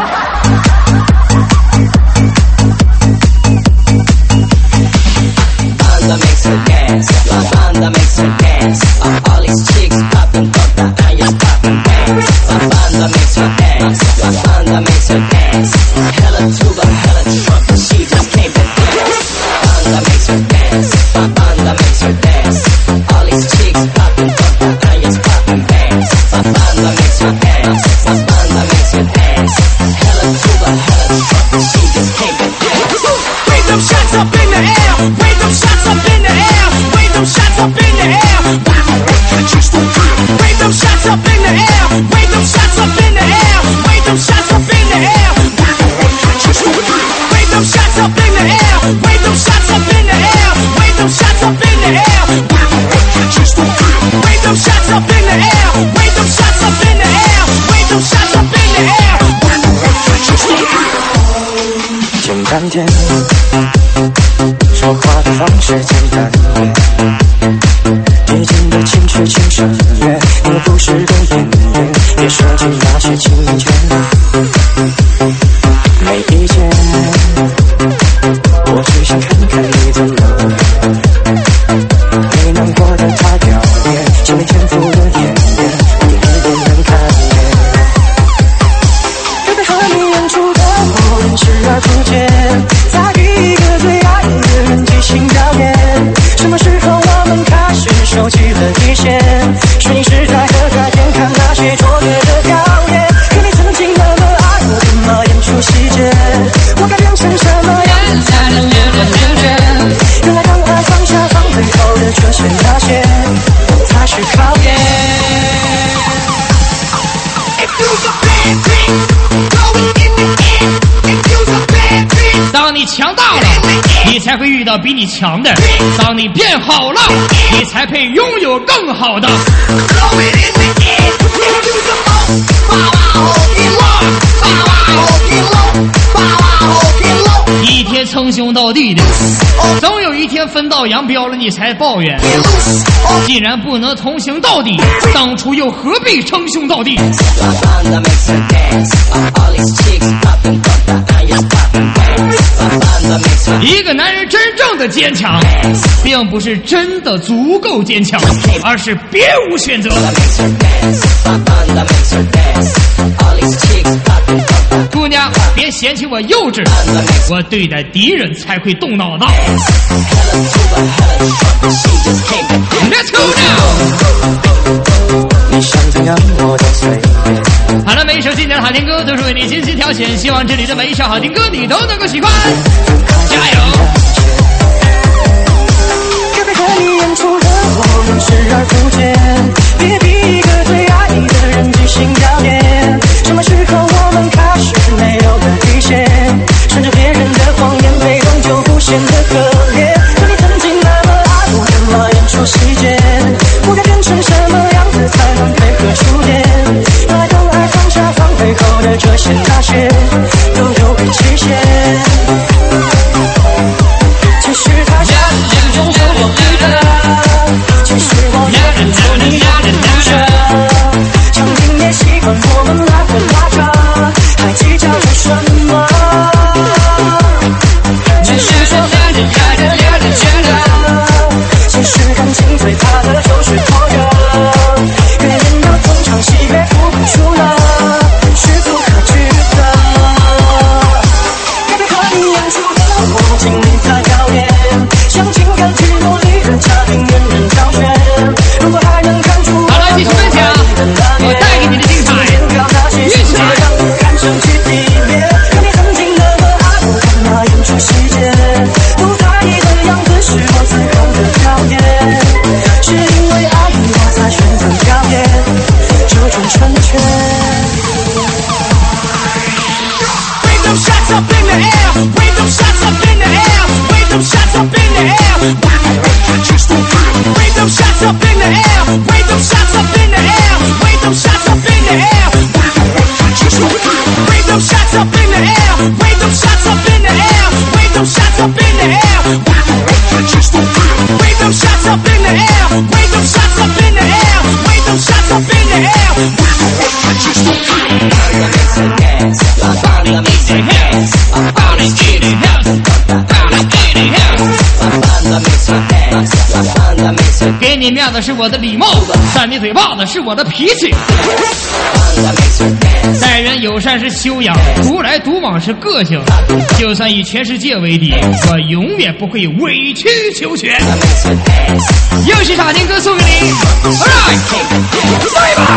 Banda makes her dance, la banda makes her dance. All these chicks poppin', tota aya poppin' bangs. La banda makes her dance, la banda makes her dance. Hella tuba, hella trumpet, she just came to dance. Banda makes her dance, la banda makes her dance. All these chicks poppin', tota aya poppin' bangs. La banda makes her dance, la banda makes her dance. Hella tuba, hella trumpet, she just came to dance. Raise them shots up in the air. Raise them shots up in the air. Raise them shots up in the air. Raise them shots up in the air. Raise them shots up in the air. Raise them shots up in the air. Raise them shots up in the air. Raise them shots up in the air. Raise them shots up in the air. Raise them shots up in the air. Raise them shots up in the air. Raise them shots up in the air. 简单点，说话的方式简单点，贴近的情绪请省略，你不是个演员，别设计那些情节。没意见，我只想看看你怎么没难过的太表演，像没天赋的演员，一点点能看见。该配合你演出的我们视而不见，在一个最爱的人即兴表演。什么时候我们开始收起了底线，顺应时代和改变，看那些卓越的表演。可你曾经那么爱我，怎么演出细节？我该变成什么样子才能越过边界？原来当爱放下放背后的这些那些，才是考验。 当你强大了，你才会遇到比你强的；当你变好了，你才配拥有更好的。一天称兄道弟的，总有一天分道扬镳了，你才抱怨。既然不能同行到底，当初又何必称兄道弟？一个男人真正的坚强，并不是真的足够坚强，而是别无选择。姑娘，别嫌弃我幼稚，我对待敌人才会动脑子。Let's go now。 你想怎样我都随便。 好了，每一首经典的好听歌都是为你精心挑选，希望这里的每一首好听歌你都能够喜欢，加油！ 该配合你演出的我们视而不见，别逼一个最爱你的人即兴表演。什么时候我们开始没有了底线？顺着别人的谎言，被动就不显得可怜。可你曾经那么爱我，怎么演出细节？我该变成什么样子才能配合触点？原来当爱放下放背后的这些那些，都有个期限。其实他家眼中有我一个，其实我也认错你有点不舍。曾经也习惯我们拉扯拉扯，还计较着什么？只是说爱你开的有点绝了。其实感情最怕的就是拖着，越演到同场戏越不可输了，是不可知的。该配合你演出的我尽力在表演，向情感去努力的家庭人人挑选。如果还能看出好了，继续分享我带给你的精彩。 那些细节让我看上去体面，可你曾经那么爱我，干嘛演出细节？不在意的样子是我最后的表演，是因为爱你我才选择表演这种成全。 Raise them shots up in the air. Raise them shots up in the air. Raise them shots up in the air. Raise them shots up in the air. Raise them shots up in the air. Raise them shots up in the air. Raise them shots up in the air. Raise them shots Wave those shots up in the air. Wave those shots up in the air. Wave those shots up in the air. Everybody 给你面子是我的礼貌，扇你嘴巴子是我的脾气。待人友善是修养，独来独往是个性。就算以全世界为敌，我永远不会委曲求全。又是傻听歌送给你 ，Alright， 来吧。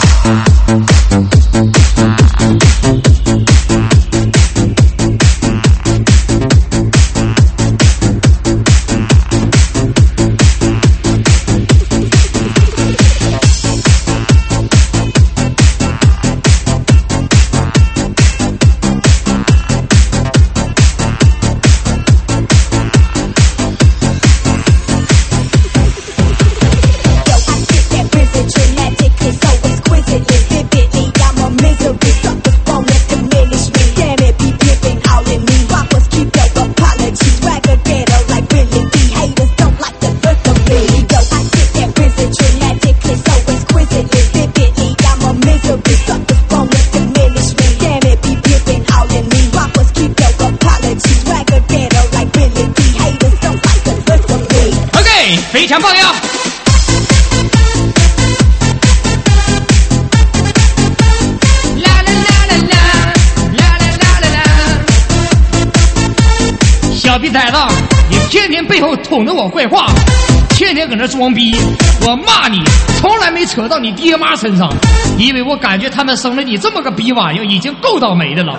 非常棒呀！小逼崽子，你天天背后捅着我坏话，天天搁那装逼，我骂你从来没扯到你爹妈身上，因为我感觉他们生了你这么个逼玩意儿已经够倒霉的了。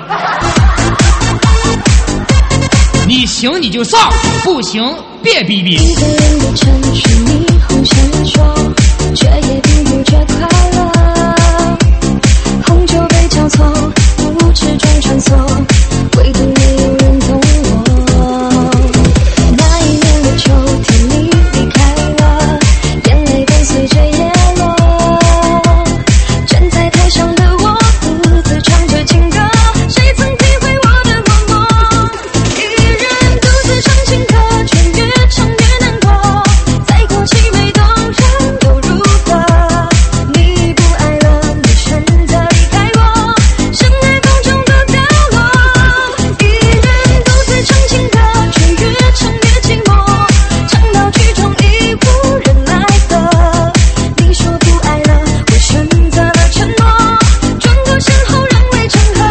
你行你就上，不行别逼逼。 一个人的城市霓虹闪烁，却也并不觉快乐。红酒杯交错，舞池中穿梭，唯独没有人懂我。那一年的秋天，你离开了，眼泪伴随着叶落。站在台上的我，独自唱着情歌，谁曾体会我的默默？一人独自唱情歌，却越唱越难过。再过凄美动人又如何？你不爱了，你选择离开我，深爱风中的凋落。一人独自唱情歌，却越唱越寂寞。唱到曲终已无人来和。你说不爱了，我选择了沉默，转过身后让泪成河。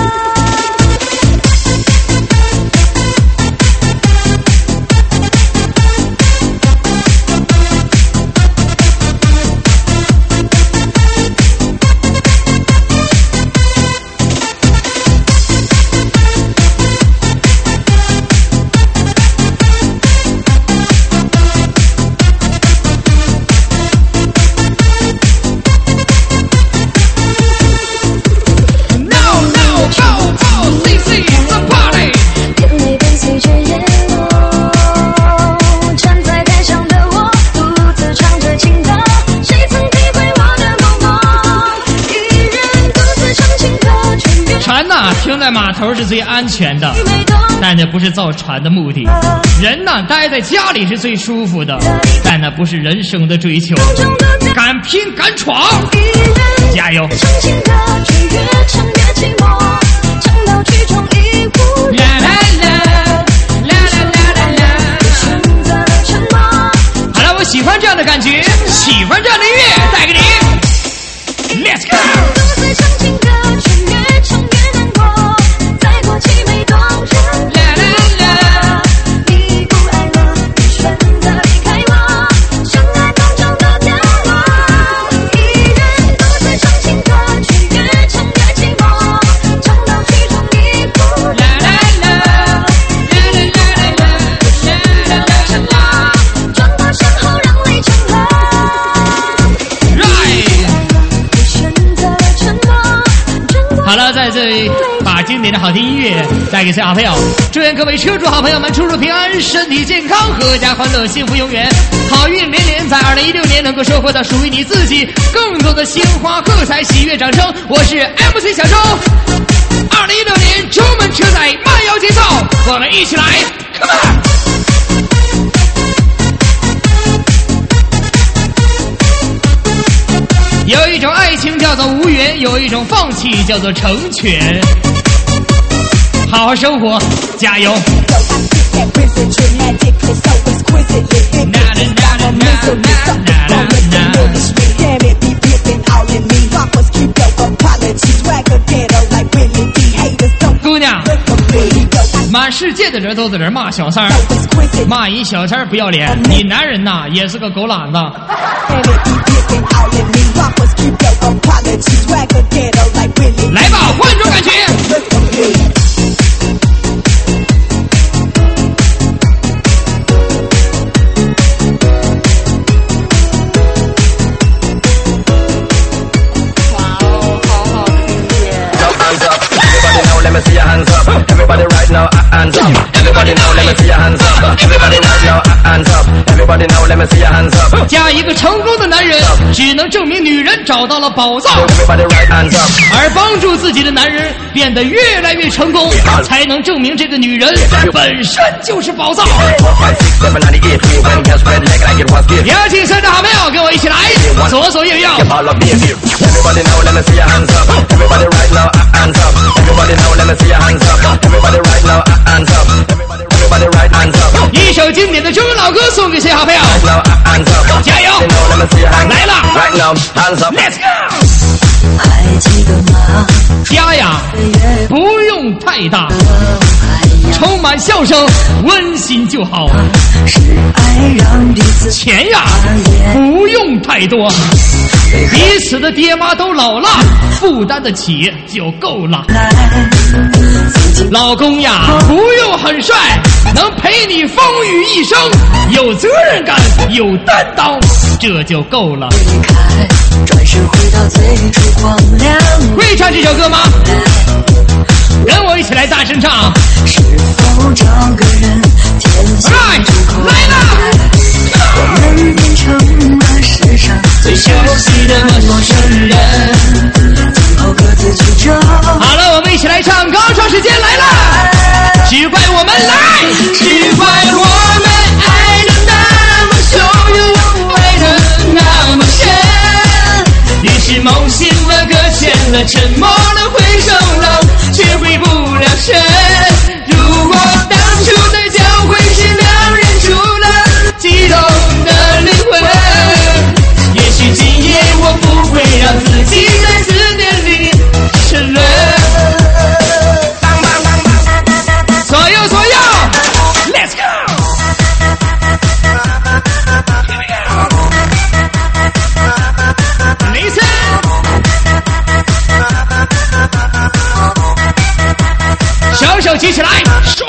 眼泪伴随着叶落，站在台上的我，独自唱着情歌，谁曾体会我的默默？一人独自唱情歌，却越船呐，停在码头是最安全的， 没懂。 但这不是造船的目的。人呐，待在家里是最舒服的，但那不是人生的追求。敢拼敢闯，加油！ 唱情歌，却越唱越寂寞，唱到曲终已无人选择了沉默。 好了，我喜欢这样的感觉，喜欢这样的音乐，带给你。Let's go！ 独自唱情歌，却越唱越难过。再过凄美动人，你不爱了，你选择离开我，深爱风中的凋落。一人独自唱情歌，却越唱越寂寞，唱到曲终已无人转过身后让泪成河。 好了，在这里把经典的好听音乐带给所有好朋友，祝愿各位车主好朋友们出入平安，身体健康，阖家欢乐，幸福永远，好运连连，在2016年能够收获到属于你自己更多的鲜花、喝彩、喜悦、掌声。我是 MC 小周，2016年出门车载慢摇节奏，我们一起来 ，Come on！ 有一种爱情叫做无缘，有一种放弃叫做成全。好好生活，加油！姑娘，满世界的人都在这骂小三儿，骂一小三儿不要脸，你男人呐也是个狗懒子。来吧，换种感觉。 Let me see your hands up. Everybody right now, hands up. Everybody now, let me see your hands up. Everybody right now, hands up. Everybody now, let me see your hands up. 嫁一个成功的男人，只能证明女人找到了宝藏。 Everybody right hands up. 而帮助自己的男人变得越来越成功，才能证明这个女人本身就是宝藏。有请现场好朋友跟我一起来，左左右右。 Everybody now, let me see your hands up. Everybody right now, hands up. Everybody now, let me see your hands up. Everybody right now, hands up. Everybody right hands up. 一首经典的中文老歌送给谁好朋友？ Right now, hands up. 加油！ Let me see your hands up. 来了 Right now, hands up. Let's go！ 还记得吗？ 家呀，不用太大，充满笑声，温馨就好。 是爱让彼此钱呀，不用太多，彼此的爹妈都老了，负担得起就够了。老公呀，不用很帅，能陪你风雨一生，有责任感，有担当，这就够了。 转身回到最初光亮。 会唱这首歌吗？跟我一起来大声唱。 是否找个人填写出口？ 来了！ 我们变成了世上最熟悉的陌生人，今后各自去找。 好了，我们一起来唱，高潮时间来了！只怪我们来，只怪我们爱的那么汹涌，爱的那么深。于是梦醒了，搁浅了，沉默了，回首了，却回不了神。如果当初的交汇是两人除了激动的灵魂，也许今夜我不会让自己在思念里沉沦。左右左右 ，Let's go！ Listen， 双手举起来，刷！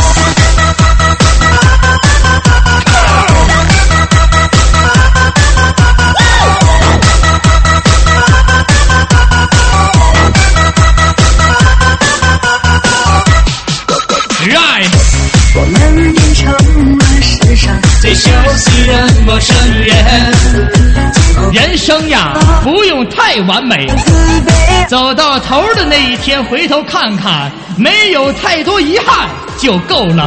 我们变成了世上最熟悉的陌生人。人生呀，不用太完美，走到头的那一天，回头看看，没有太多遗憾就够了。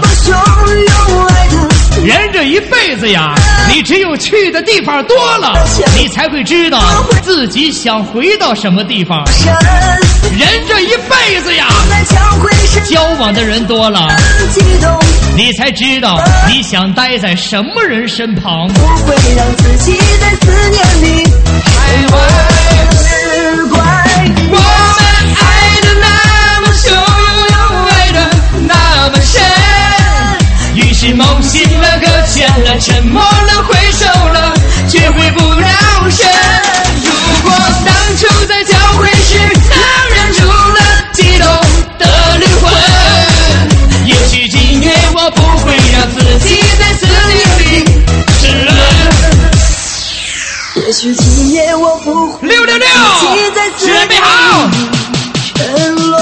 人这一辈子呀，你只有去的地方多了，你才会知道自己想回到什么地方。人这一辈子呀，交往的人多了，你才知道你想待在什么人身旁。 不会让自己在思念里徘徊。只怪我们爱的那么汹涌，爱的那么深，于是梦醒了，搁浅了，沉默了，回首了，却回不了神。如果当初在交汇时两人除了激动的灵魂，也许今夜我不会让自己在思念里沉沦。 也许今夜我不会 666，准备好， 沉沦。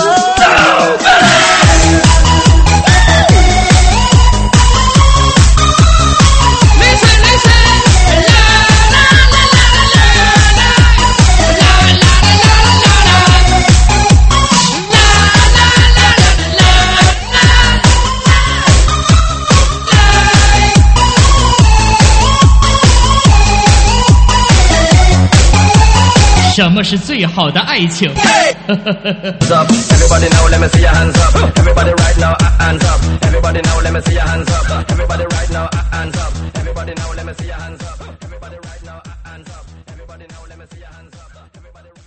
什么是最好的爱情？ Everybody now, let me see your hands up. Everybody right now, hands up. Everybody now, let me see your hands up. Everybody right now, hands up. Everybody now, let me see your hands up. Everybody right now, hands up. Everybody now, let me see your hands up. Everybody